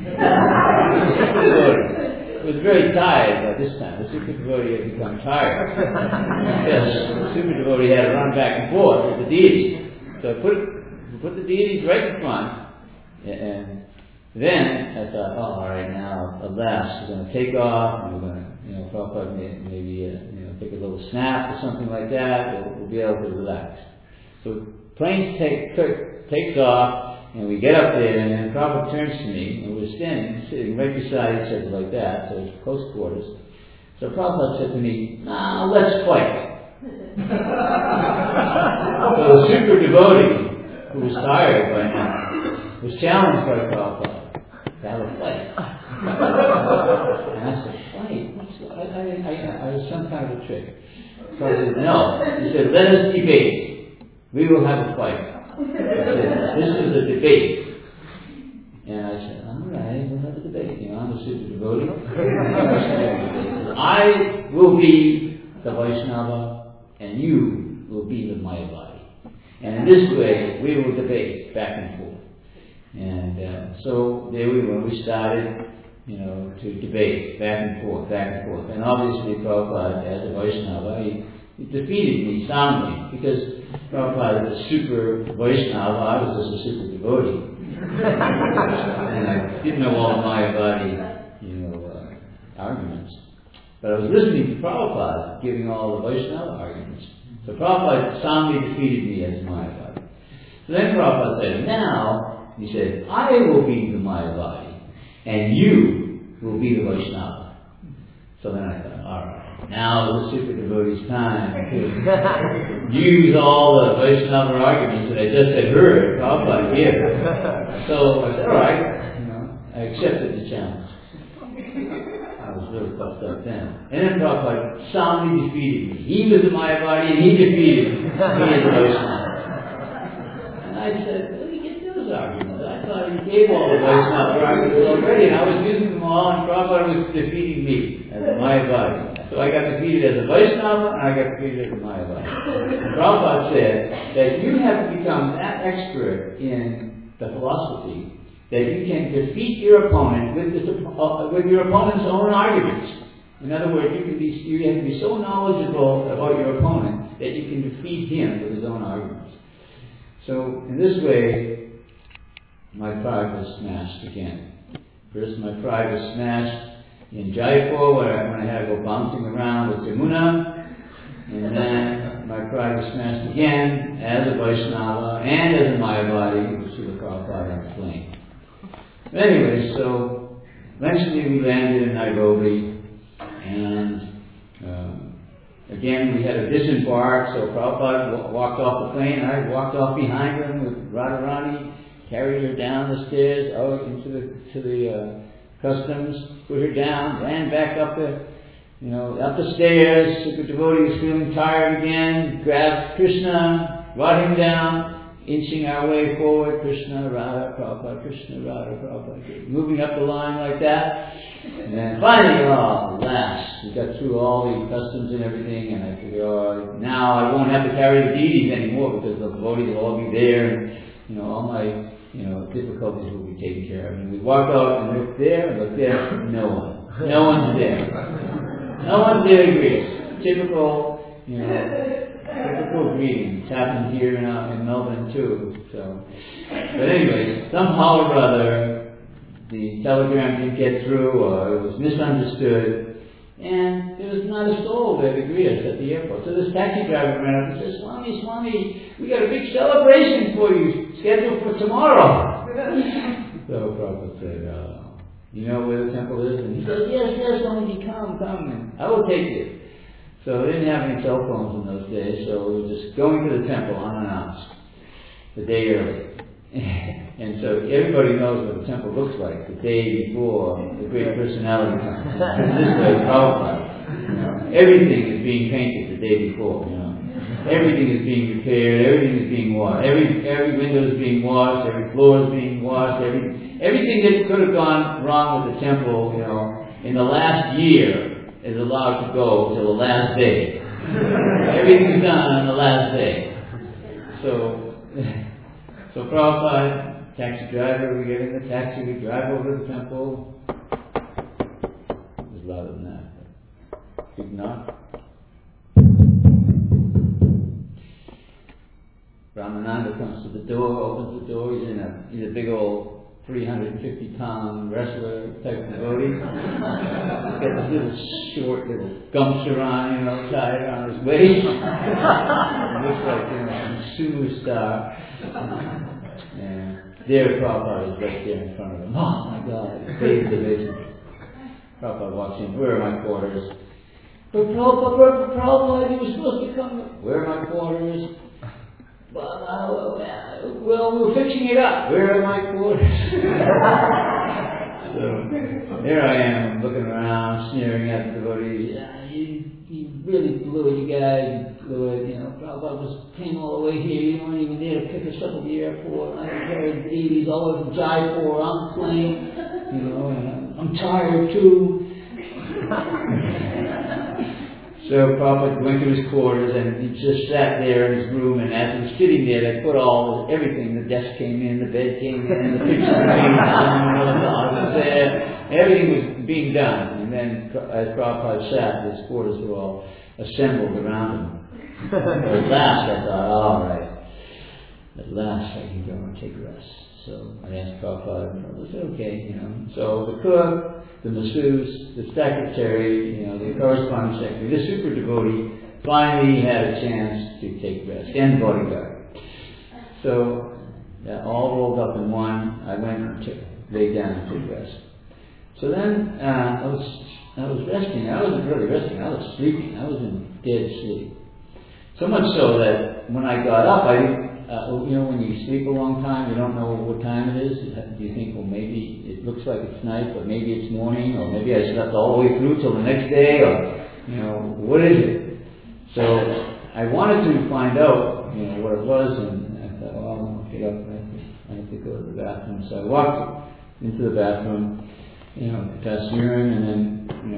super devotee. I was very tired by this time. The super devotee had become tired. Because the super devotee had to run back and forth with the deities. So I put, put the deities right in front, and then I thought, oh, all right, now, at last, we're going to take off, and we're going to, you know, Prabhupada may, maybe, uh, you know, take a little snap or something like that, we'll, we'll be able to relax. So planes take, takes off, and we get up there, and then Prabhupada turns to me, and we're standing, sitting right beside each other like that, so it's close quarters. So Prabhupada said to me, nah, let's fight. So the super devotee, who was tired by now, was challenged by Prabhupada to have a fight. And I said, fight? What's I, I, I, I was some kind of a trick. So I said, no. He said, let us debate. We will have a fight. I said, this is a debate. And I said, all right, we'll have a debate. You know, I'm a super devotee. I will be the Vaishnava, and you will be the Mayavadi. And in this way, we will debate back and forth. And uh, so there we were. We started, you know, to debate back and forth, back and forth. And obviously, Prabhupada, as a Vaishnava, he, he defeated me soundly, because Prabhupada was a super Vaishnava, I was just a super devotee. And I didn't know all Mayavadi, you know, uh, arguments. But I was listening to Prabhupada giving all the Vaishnava arguments. So Prabhupada soundly defeated me as Mayavadi. So then Prabhupada said, now, he said, I will be the Mayavadi, and you will be the Vaishnava. So then I thought, all right, now the super devotee's time to use all the Vaishnava arguments that I just had heard Prabhupada give. So I said, all right, you know, I accepted the challenge. I was really puffed up then. And then Prabhupada soundly defeated me. He was the Mayavadi and he defeated me. He is the Vaishnava. And I said, where did he get those arguments? I thought he gave all the Vaishnava arguments already, and I was using them all, and Prabhupada was defeating me as a Mayavadi. So So I got defeated as a Vaishnava, and I got defeated as a Mayavadi. Prabhupada said that you have to become that expert in the philosophy that you can defeat your opponent with, this, uh, with your opponent's own arguments. In other words, you can be you have to be so knowledgeable about your opponent that you can defeat him with his own arguments. So in this way, my pride was smashed again. First, my pride was smashed in Jaipur, where I, when I had to go bouncing around with Jamuna, and then my pride was smashed again as a Vaishnava and as a Mayavadi, which Srila Prabhupada explained. But anyway, so eventually we landed in Nairobi, and um, again we had to disembark, so Prabhupada w- walked off the plane, and I walked off behind him with Radharani, carried her down the stairs out into the to the uh, customs, put her down, ran back up the, you know, up the stairs. The devotee was feeling tired again. Grabbed Krishna, brought him down, inching our way forward. Krishna, Radha, Prabhupada, Krishna, Radha, Prabhupada, moving up the line like that. And then finally, oh, last, we got through all the customs and everything, and I figured, oh, now I won't have to carry the deities anymore because the devotees will all be there, and you know, all my you know, difficulties will be taken care of. And we walk out and look there and look there, no one. No one's there. No one's there to greet us. Typical, you know, typical greeting. It's happened here in, uh, in Melbourne too. So, but anyways, somehow or other, the telegram didn't get through, or it was misunderstood, and there was not a soul there to greet us at the airport. So this taxi driver ran up and said, Swami, Swami, we got a big celebration for you, scheduled for tomorrow. So Prabhupada said, uh, you know where the temple is? And he said, yes, yes, Swami, come, come, and I will take you. So they didn't have any cell phones in those days, so we were just going to the temple unannounced, the day early. And so everybody knows what the temple looks like the day before the great personality comes. This way, Prabhupada. You know, everything is being painted the day before. You know, everything is being repaired. Everything is being washed. Every every window is being washed. Every floor is being washed. Every everything that could have gone wrong with the temple, you know, in the last year is allowed to go till the last day. Everything's done on the last day. So. So Prabhupada, taxi driver, we get in the taxi, we drive over to the temple. It was louder than that. Big knock. Ramananda comes to the door, opens the door, he's in a he's a big old three hundred fifty pound wrestler type devotee. He's got this little short little gumster on, you know, tied around his waist. It looks like, you know, some sumo star. And there Prabhupada is right there in front of him. Oh my God, it's Dave the basement. Prabhupada walks in, where are my quarters? But Prabhupada, Prabhupada, Prabhupada, you were supposed to come. Where are my quarters? Well, uh, well, we're fixing it up. Where are my quarters? So there I am, looking around, sneering at the devotees. Yeah, you, you really blew it, you guys. You blew it. You know, Prabhupada was came all the way here. You weren't even there to pick us up at the airport. I carried the deities all over from Jaipur on the plane. You know, and I'm, I'm tired too. So Prabhupada went to his quarters and he just sat there in his room, and as he was sitting there, they put all everything. The desk came in, the bed came in, the picture came in, the dog was there. Everything was being done. And then as Prabhupada sat, his quarters were all assembled around him. At last I thought, all right, at last I can go and take rest. So I asked Prabhupada, and Prabhupada said, okay, you know. So the cook, the masseuse, the secretary, you know, the corresponding secretary, the super devotee finally had a chance to take rest, and the bodyguard. So that all rolled up in one. I went and took, lay down and took rest. So then uh, I was I was resting. I wasn't really resting. I was sleeping. I was in dead sleep. So much so that when I got up, I didn't. Uh, you know, when you sleep a long time, you don't know what time it is. Do you think, well, maybe it looks like it's night, but maybe it's morning, or maybe I slept all the way through till the next day, or, you know, what is it? So I wanted to find out, you know, what it was, and I thought, well, I'll get up, I have to, I have to go to the bathroom. So I walked into the bathroom, you know, to pass urine, and then, you know,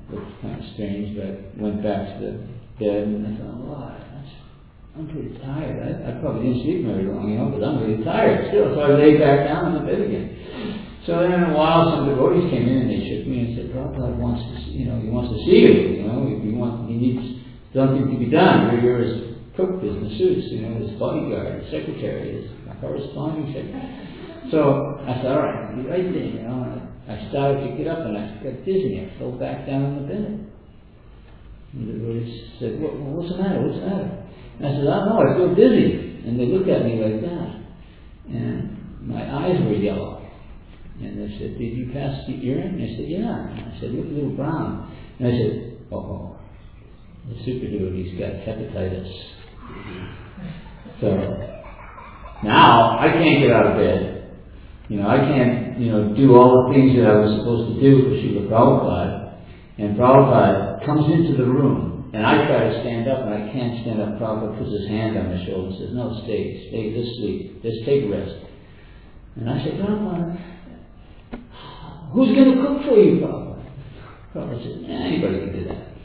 looked kind of strange, but I went back to the bed and I thought, well, I, I'm pretty tired. I, I probably didn't sleep very long, you know, because I'm really tired still. So I lay back down in the bed again. So then in a while, some devotees came in and they shook me and said, Prabhupada wants to, see, you know, he wants to see you. You know, he, he wants, he needs something to be done. You're, you're his cook, his masseuse, you know, his bodyguard, his secretary, his corresponding secretary. So I said, all right, I'll be right there. You know, and I started to get up and I got dizzy. I fell back down in the bed. And the devotees said, what, what's the matter? What's the matter? And I said, I don't know, I feel dizzy. And they looked at me like that. And my eyes were yellow. And they said, did you pass the urine? And I said, yeah. And I said, look a little brown. And I said, oh, the super devotee's got hepatitis. So now I can't get out of bed. You know, I can't, you know, do all the things that I was supposed to do for Srila Prabhupada. And Prabhupada comes into the room, and I try to stand up, and I can't stand up. Prabhupada puts his hand on my shoulder and says, no, stay, stay, just sleep, just take a rest. And I said, Prabhupada, who's going to cook for you, Prabhupada? Prabhupada said, eh, anybody can do that.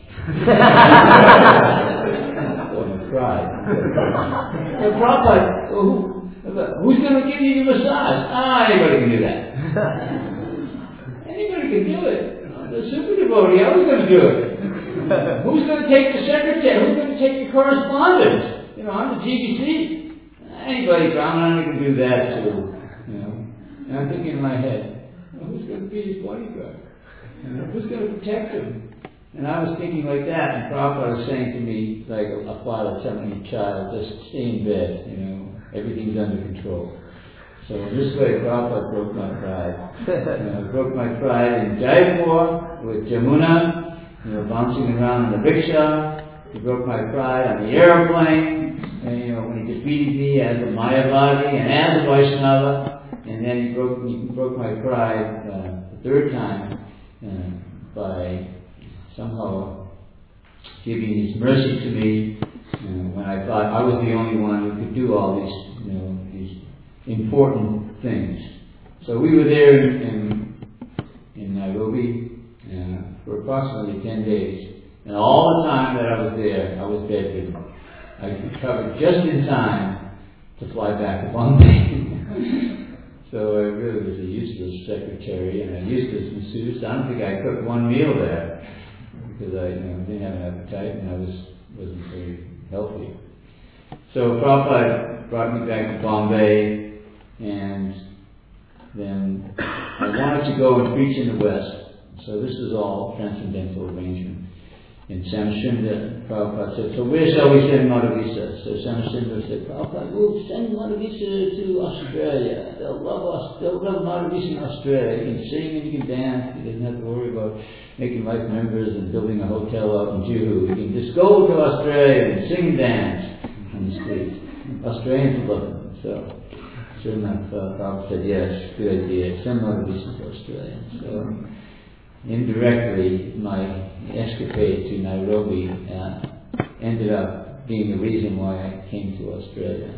I cried. And Prabhupada, who, who's going to give you the massage? Ah, anybody can do that. Anybody can do it. The super devotee, I was going to do it. Who's going to take the secretary? Who's going to take the correspondence? You know, I'm the G B C. Anybody, Brahmana, can do that too. You know, and I'm thinking in my head, well, who's going to be his bodyguard? You know, who's going to protect him? And I was thinking like that, and Prabhupada was saying to me, like a father telling a child, just stay in bed, you know, everything's under control. So in this way, Prabhupada broke my pride. You know, broke my pride in Jaipur with Jamuna, you know, bouncing around in the rickshaw. He broke my pride on the airplane, and, you know, when he defeated me as a Mayavadi and as a Vaishnava. And then he broke, he broke my pride uh, the third time uh, by somehow giving his mercy to me uh, when I thought I was the only one who could do all these, you know, these important things. So we were there in in, in Nairobi uh, for approximately ten days, and all the time that I was there, I was bedridden. I recovered just in time to fly back to Bombay. So I really was a useless secretary and a useless masseuse. I don't think I cooked one meal there because I, you know, didn't have an appetite and I was wasn't very healthy. So Prabhupada brought me back to Bombay. And then I wanted to go and preach in the West. So this is all transcendental arrangement. In Samasundra, Prabhupada said, so where shall we send Madhavisa? So Samasundra said, Prabhupada, we'll send Madhavisa to Australia. They'll love us. They'll love Madhavisa in Australia. You can sing and you can dance. He doesn't have to worry about making life members and building a hotel out in Juhu. You can just go to Australia and sing and dance on the streets. Australians love him. So Sri Nath Prabhupada said, yes, good idea. Send Madhavisa to Australia. So indirectly, my escapade to Nairobi uh, ended up being the reason why I came to Australia.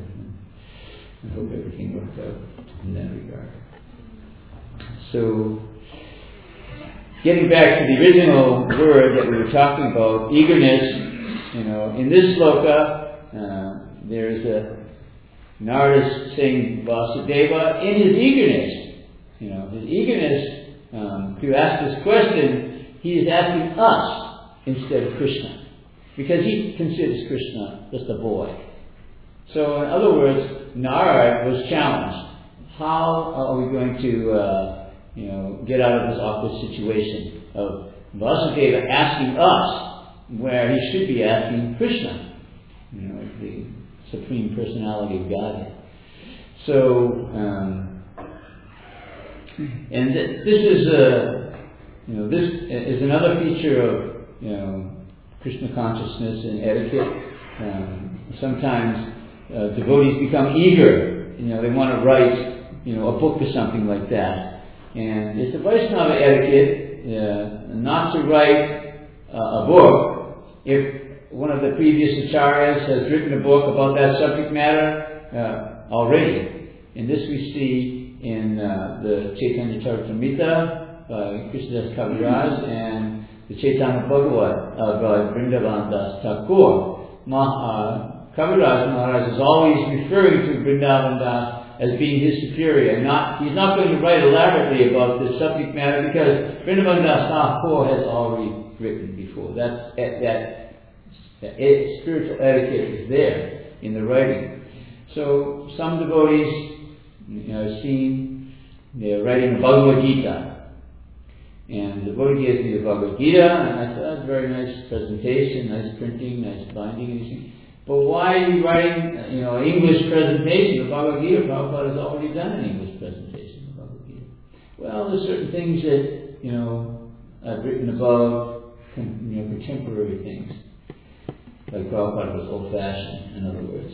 I hope everything worked out in that regard. So, getting back to the original word that we were talking about, eagerness, you know, in this sloka, uh, there's a Narada saying Vasudeva in his eagerness, you know, his eagerness um, to ask this question, he is asking us instead of Krishna, because he considers Krishna just a boy. So, in other words, Narada was challenged. How are we going to, uh, you know, get out of this awkward situation of Vasudeva asking us where he should be asking Krishna, you know, the Supreme Personality of Godhead. So, um, and th- this is a, you know, this is another feature of, you know, Krishna consciousness and etiquette. Um, sometimes uh, devotees become eager, you know, they want to write, you know, a book or something like that. And it's a Vaishnava etiquette uh, not to write uh, a book if one of the previous acharyas has written a book about that subject matter uh, already. And this we see in uh, the Chaitanya Charitamrita by Krishnadas Kaviraj and the Chaitanya Bhagavat of uh, Vrindavan Das Thakur, Mah, uh, Kaviraj Maharaj is always referring to Vrindavan Das as being his superior. And not, he's not going to write elaborately about this subject matter because Vrindavan Das Thakur has already written before. That's, that, that, that spiritual etiquette is there in the writing. So some devotees, you know, I've seen, they're writing the Bhagavad Gita. And the devotee gives me the Bhagavad Gita, and I said, that's a very nice presentation, nice printing, nice binding, and everything. But why are you writing, you know, an English presentation? The Bhagavad Gita, Prabhupada has already done an English presentation of the Bhagavad Gita. Well, there's certain things that, you know, I've written above, you know, contemporary things. Like Prabhupada was old-fashioned, in other words.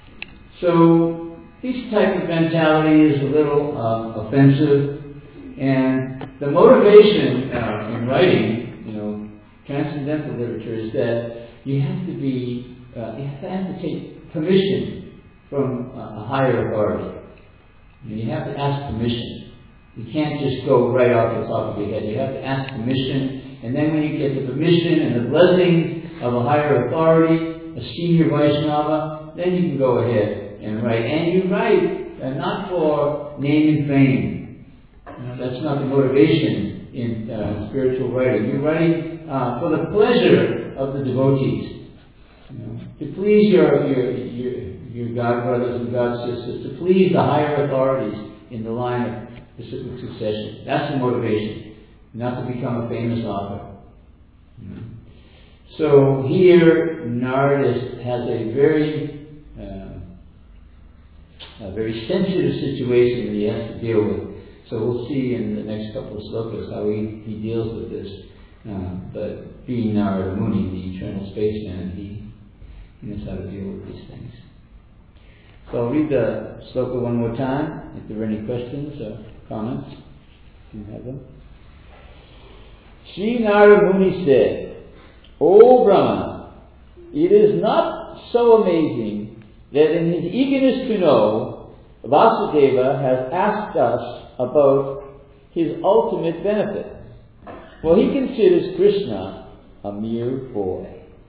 So, this type of mentality is a little um, offensive, and the motivation uh, in writing, you know, transcendental literature is that you have to be Uh, you have to, have to take permission from uh, a higher authority. You, know, you have to ask permission. You can't just go right off the top of your head. You have to ask permission, and then when you get the permission and the blessings of a higher authority, a senior Vaishnava, then you can go ahead and write. And you write uh, not for name and fame. You know, that's not the motivation in uh, spiritual writing. You're writing uh, for the pleasure of the devotees. You know, to please your, your your your God brothers and God sisters, to please the higher authorities in the line of reciprocal succession. That's the motivation, not to become a famous author. You know. So here, Narada has a very uh, a very sensitive situation that he has to deal with. So we'll see in the next couple of slokas how he, he deals with this. Uh, but being Narada Muni, the eternal spaceman, he He knows how to deal with these things. So I'll read the sloka one more time. If there are any questions or comments, you can have them. Sri Narada Muni said, O Brahmana, it is not so amazing that in his eagerness to know, Vasudeva has asked us about his ultimate benefit. For he considers Krishna a mere boy.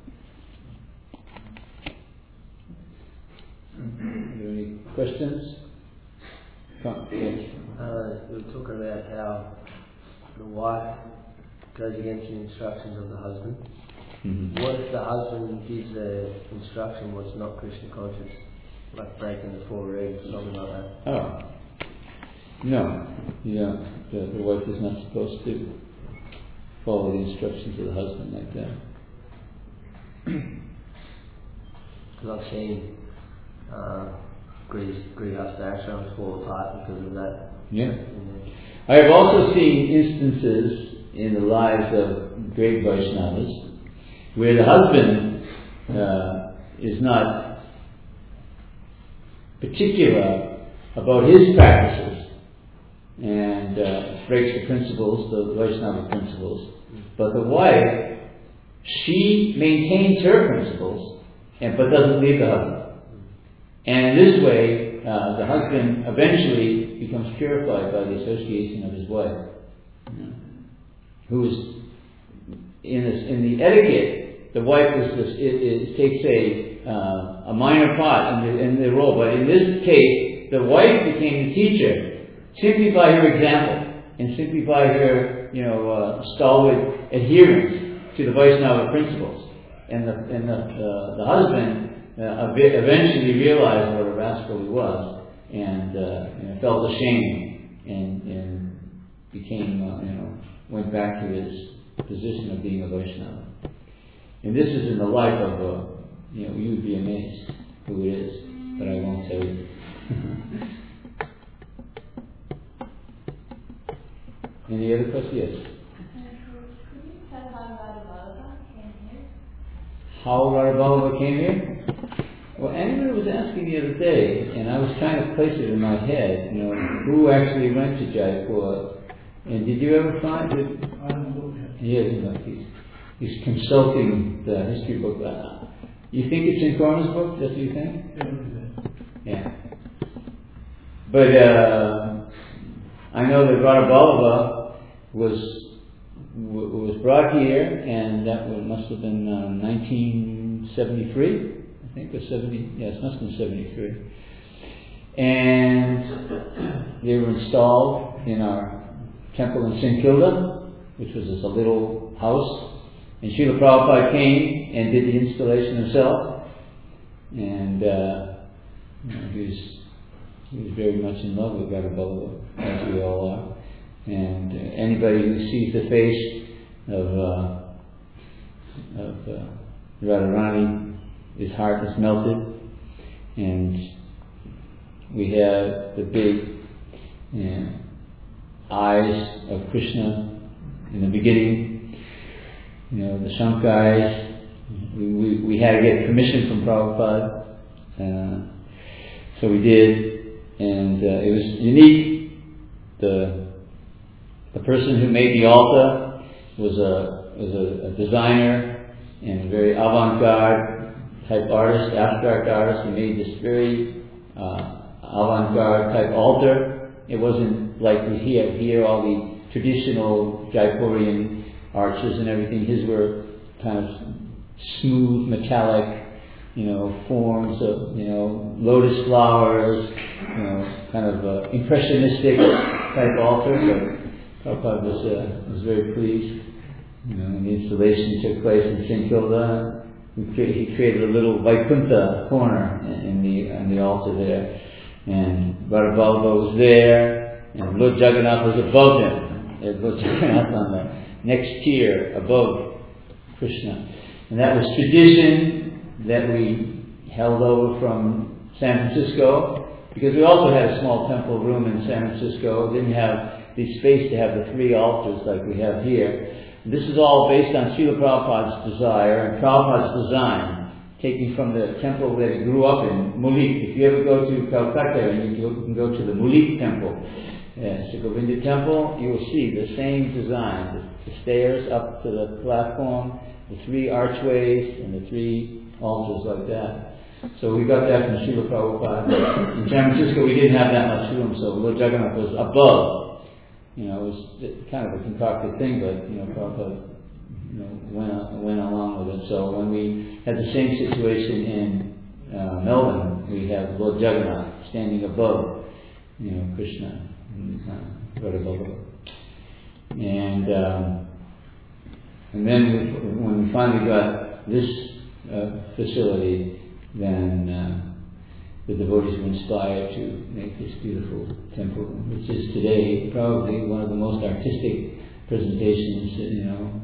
Are there any questions? Come, yes. Uh, we were talking about how the wife goes against the instructions of the husband. Mm-hmm. What if the husband gives an instruction what's not Krishna conscious, like breaking the four regs or something like that? Oh, no, yeah, the, the wife is not supposed to follow the instructions of the husband like that. Because I've seen Uh, Grihastha ashrams fall apart because of that. Yeah. I have also seen instances in the lives of great Vaishnavas where the husband uh, is not particular about his practices and uh, breaks the principles, the Vaishnava principles, but the wife, she maintains her principles and but doesn't leave the husband. And in this way, uh, the husband eventually becomes purified by the association of his wife, you know, who is in this, in the etiquette. The wife is this, it, it takes a uh, a minor part in the, in the role, but in this case, the wife became the teacher simply by her example and simply by her, you know, uh, stalwart adherence to the Vaishnava principles, and the and the uh, the husband. Uh, eventually realized what a rascal he was, and uh, you know, felt ashamed, and, and became, uh, you know, went back to his position of being a Vaishnava. And this is in the life of, uh, you know, you would be amazed who it is, but I won't tell you. Any other questions? Yes. How Radhaballabha came here? Well, Andrew was asking the other day, and I was trying to place it in my head, you know, who actually went to Jaipur. And did you ever find it? I don't know yet. He hasn't looked. He's, he's consulting the history book. Uh, you think it's in Corner's book? That's what you think? Yeah. But uh, I know that Radhaballabha was w- was brought here, and that was, must have been uh, nineteen seventy-three, I think, or seventy. Yes, must have been seventy-three. And they were installed in our temple in Saint Kilda, which was just a little house. And Srila Prabhupada came and did the installation himself. And uh, you know, he was he was very much in love with Radhaballabha, as we all are. And uh, anybody who sees the face of uh, of uh, Radharani, his heart is melted. And we have the big you know, eyes of Krishna in the beginning. You know, the Shankh eyes. We, we, we had to get permission from Prabhupada. Uh, so we did. And uh, it was unique. The the person who made the altar was a was a, a designer and a very avant-garde type artist, abstract artist. He made this very uh, avant-garde type altar. It wasn't like we hear here all the traditional Jaipurian arches and everything. His were kind of smooth, metallic, you know, forms of, you know, lotus flowers, you know, kind of uh, impressionistic type altar. But Prabhupada was uh, was very pleased. You know, and the installation took place in Saint Kilda. He created, he created a little Vaikuntha corner in the on the altar there, and Radhaballabha was there, and Lord Jagannath was above him. There's Lord Jagannath on the next tier above Krishna, and that was tradition that we held over from San Francisco, because we also had a small temple room in San Francisco. Didn't have the space to have the three altars like we have here. This is all based on Srila Prabhupada's desire and Prabhupada's design, taking from the temple that he grew up in, Mulik. If you ever go to Calcutta and you can go to the Mulik temple, yes, the Govinda temple, you will see the same design. The, the stairs up to the platform, the three archways, and the three altars like that. So we got that from Srila Prabhupada. In San Francisco we didn't have that much room, so Lord Jagannath was above. You know, it was kind of a concocted thing, but, you know, Prabhupada, you know, went, went along with it. So when we had the same situation in uh, Melbourne, we have Lord Jagannath standing above, you know, Krishna and uh, Radhaballabha. And, um, and then we, when we finally got this uh, facility, then uh, the devotees were inspired to make this beautiful temple, which is today probably one of the most artistic presentations, you know,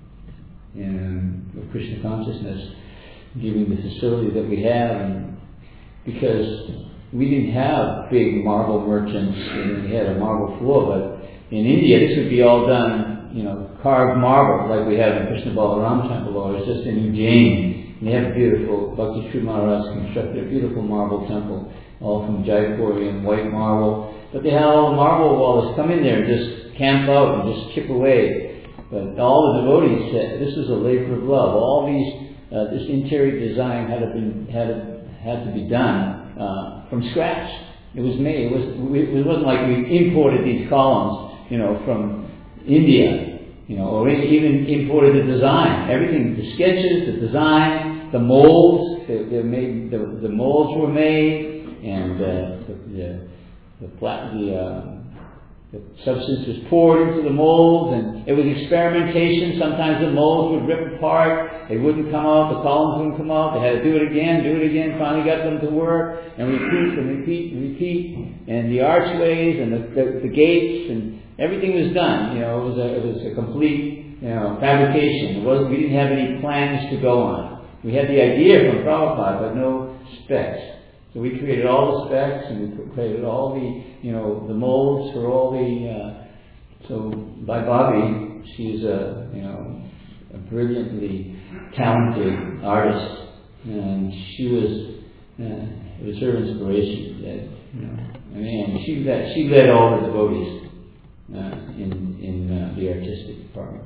in, of Krishna consciousness, given the facility that we have. And because we didn't have big marble merchants, and we had a marble floor, but in India this would be all done, you know, carved marble like we have in Krishna Balaram Temple, or it's just in Ujjain. They have a beautiful, Bhakti Sri Maharaj constructed a beautiful marble temple, all from Jaipurian white marble. But they had all the marble wallers come in there and just camp out and just chip away. But all the devotees said this was a labor of love. All these, uh, this interior design had to be had to, had to be done uh, from scratch. It was made. It was. It wasn't like we imported these columns, you know, from India, you know, or even imported the design. Everything, the sketches, the design. The molds, they, they made, the, the molds were made, and uh, the the the, plat, the, uh, the substance was poured into the molds, and it was experimentation. Sometimes the molds would rip apart; they wouldn't come out. The columns wouldn't come out. They had to do it again, do it again. Finally, got them to work, and repeat and repeat and repeat. And the archways and the, the, the gates and everything was done. You know, it was a, it was a complete, you know, fabrication. It wasn't. We didn't have any plans to go on. We had the idea from Prabhupada, but no specs. So we created all the specs, and we created all the, you know, the molds for all the. Uh, so by Bobby, she's a, you know, a brilliantly talented artist, and she was, uh, it was her inspiration. That, you know, I mean, and she led, she led all the devotees uh, in in uh, the artistic department.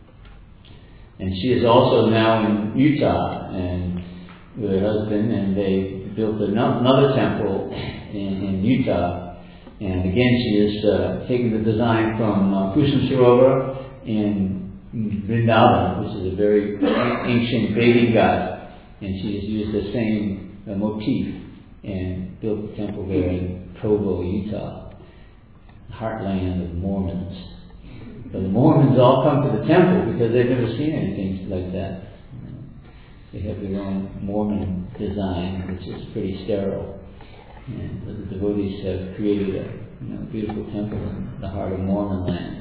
And she is also now in Utah and with her husband, and they built another temple in, in Utah. And again, she is uh, taking the design from uh, Kusum Sarovar in Vrindavan, which is a very ancient baby god, and she has used the same uh, motif and built the temple there in Provo, Utah, heartland of Mormons. But the Mormons all come to the temple because they've never seen anything like that. They have their own Mormon design, which is pretty sterile. And the devotees have created a you know, beautiful temple in the heart of Mormon land.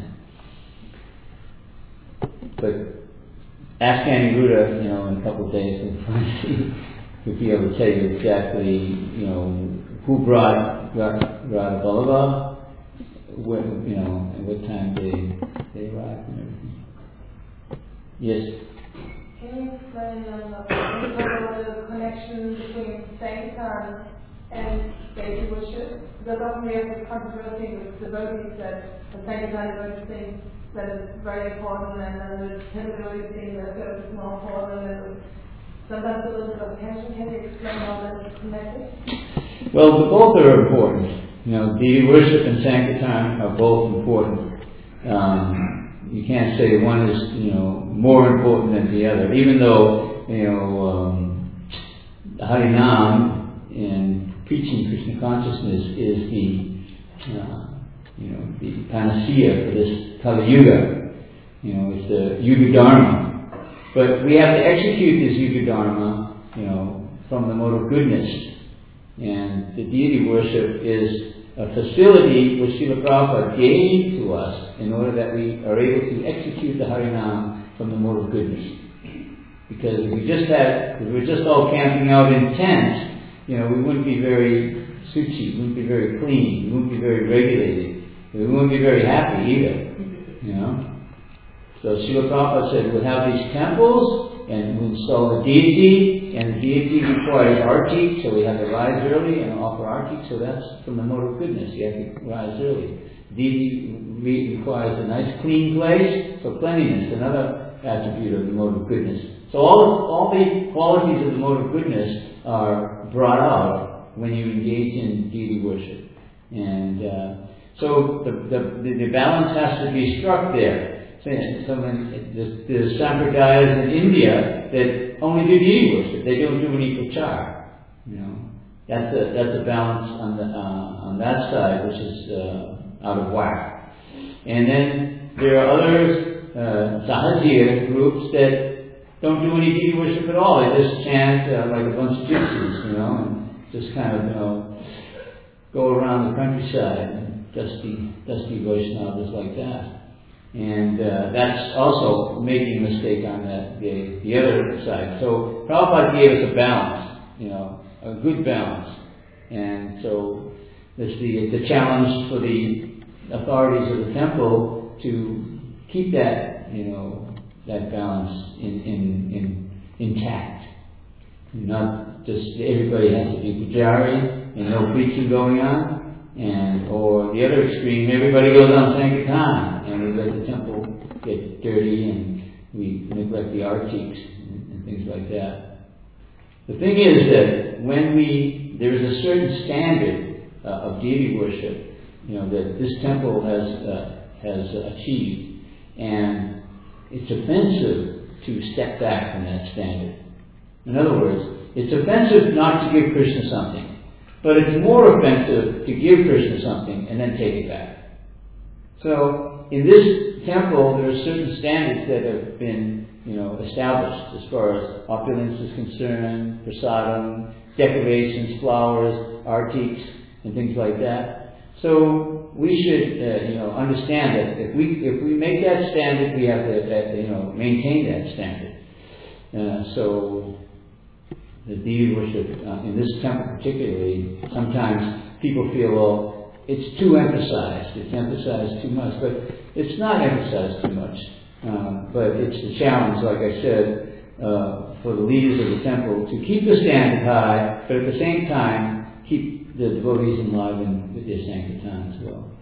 But ask Aniruddha, you know, in a couple of days, we'll be able to tell you exactly, you know, who brought Radha Vallabha, when, you know, at what time they they arrived and everything. Yes. Can you explain um, the connection between Sankirtan and deity worship? Because often we have this controversy with devotees that the Sankirtan devotees think that it's very important, and then the Hindu devotees think that it's more important, and sometimes a little bit of tension. Can you explain how that is connected? Well, the both are important. You know, deity worship and Sankirtan are both important. Um, you can't say one is, you know, more important than the other, even though, you know, um, Harinam and preaching Krishna consciousness is the, uh, you know, the panacea for this Kali Yuga. You know, it's the Yuga Dharma. But we have to execute this Yuga Dharma, you know, from the mode of goodness. And the deity worship is a facility which Srila Prabhupada gave to us in order that we are able to execute the Harinam from the mode of goodness. Because if we just had, if we were just all camping out in tents, you know, we wouldn't be very suchi, we wouldn't be very clean, we wouldn't be very regulated, we wouldn't be very happy either, you know. So Srila Prabhupada said, we'll have these temples, and we install the deity, and the deity requires artik, so we have to rise early and offer artik, so that's from the mode of goodness, you have to rise early. Deity re- requires a nice clean place, so cleanliness, another attribute of the mode of goodness. So all, all the qualities of the mode of goodness are brought out when you engage in deity worship. And uh, so the, the, the balance has to be struck there. So, so when there's, there's sampradayas in India that only do deity worship; they don't do any prachar. You know, that's a that's a balance on the uh, on that side, which is uh, out of whack. And then there are others, uh, Sahajya groups that don't do any deity worship at all. They just chant uh, like a bunch of gypsies, you know, and just kind of you know go around the countryside and dusty dusty Vaishnavas like that. And uh, that's also making a mistake on the, the, the other side. So Prabhupada gave us a balance, you know, a good balance. And so there's the, the challenge for the authorities of the temple to keep that, you know, that balance in, in, in intact. Not just everybody has to be pujari and no preaching going on. And or the other extreme, everybody goes on Sankirtan and we let the temple get dirty and we neglect the artiks and, and things like that. The thing is that when we, there is a certain standard uh, of deity worship, you know, that this temple has uh, has achieved, and it's offensive to step back from that standard. In other words, it's offensive not to give Krishna something. But it's more offensive to give Krishna something and then take it back. So, in this temple, there are certain standards that have been, you know, established as far as opulence is concerned, prasadam, decorations, flowers, artiks, and things like that. So, we should, uh, you know, understand that if we if we make that standard, we have to, uh, you know, maintain that standard. Uh, so. The deity worship uh, in this temple particularly, sometimes people feel, well, it's too emphasized, it's emphasized too much, but it's not emphasized too much. Uh, but it's a challenge, like I said, uh, for the leaders of the temple to keep the standard high, but at the same time keep the devotees enlivened with their Sankirtan as well.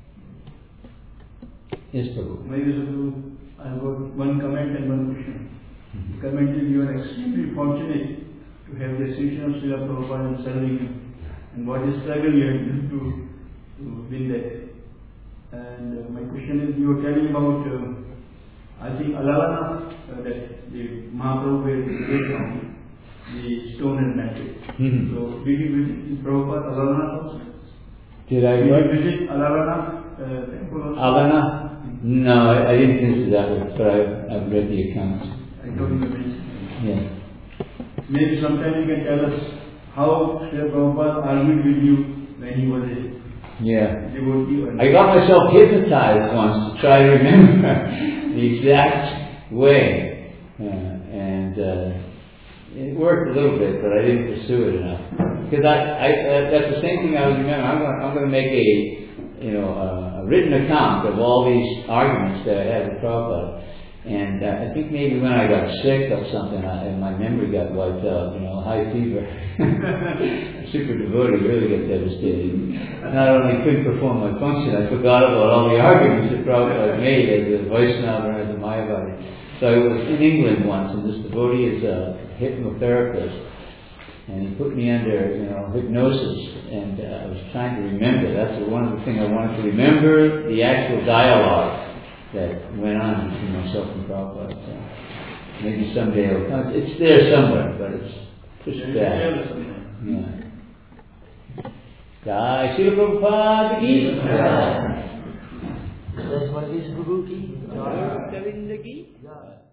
Yes, Prabhu. Maybe I've got one comment and one question. Mm-hmm. The comment is, you are extremely fortunate to have the association of Srila Prabhupada and serving him, and what a struggle you have to, to win that. And uh, my question is, you were telling about uh, I think Alavana, uh, that the Mahaprabhu where he gave from the stone and metal. Mm-hmm. So did you visit Prabhupada Alavana also? Did I Did you what? visit Alavana uh, temple also? Alana? No, I, I didn't visit that one, but I, I've read the accounts. I told you mentioned. Yeah. Maybe sometime you can tell us how Srila Prabhupada argued with you when he was a Yeah. devotee. Or I got myself hypnotized once to try to remember the exact way. Uh, and uh, it worked a little bit, but I didn't pursue it enough. Because I, I, uh, that's the same thing I was remembering. I'm going, I'm going to make a, you know, a, a written account of all these arguments that I had with Prabhupada. And uh, I think maybe when I got sick or something, I, and my memory got wiped out, you know, high fever. Super devotee really got devastated. Not only couldn't perform my function, I forgot about all the arguments that Prabhupada made as a Vaishnava and as a Mayavadi. So I was in England once, and this devotee is a hypnotherapist, and he put me under, you know, hypnosis, and uh, I was trying to remember. That's one of the things I wanted to remember, the actual dialogue that went on between myself and Prabhupada. So maybe someday it'll come. It's there somewhere, but it's pushed back. Yeah. Jai Srila Prabhupada ki jai. That's what is Guru ki. Govinda ki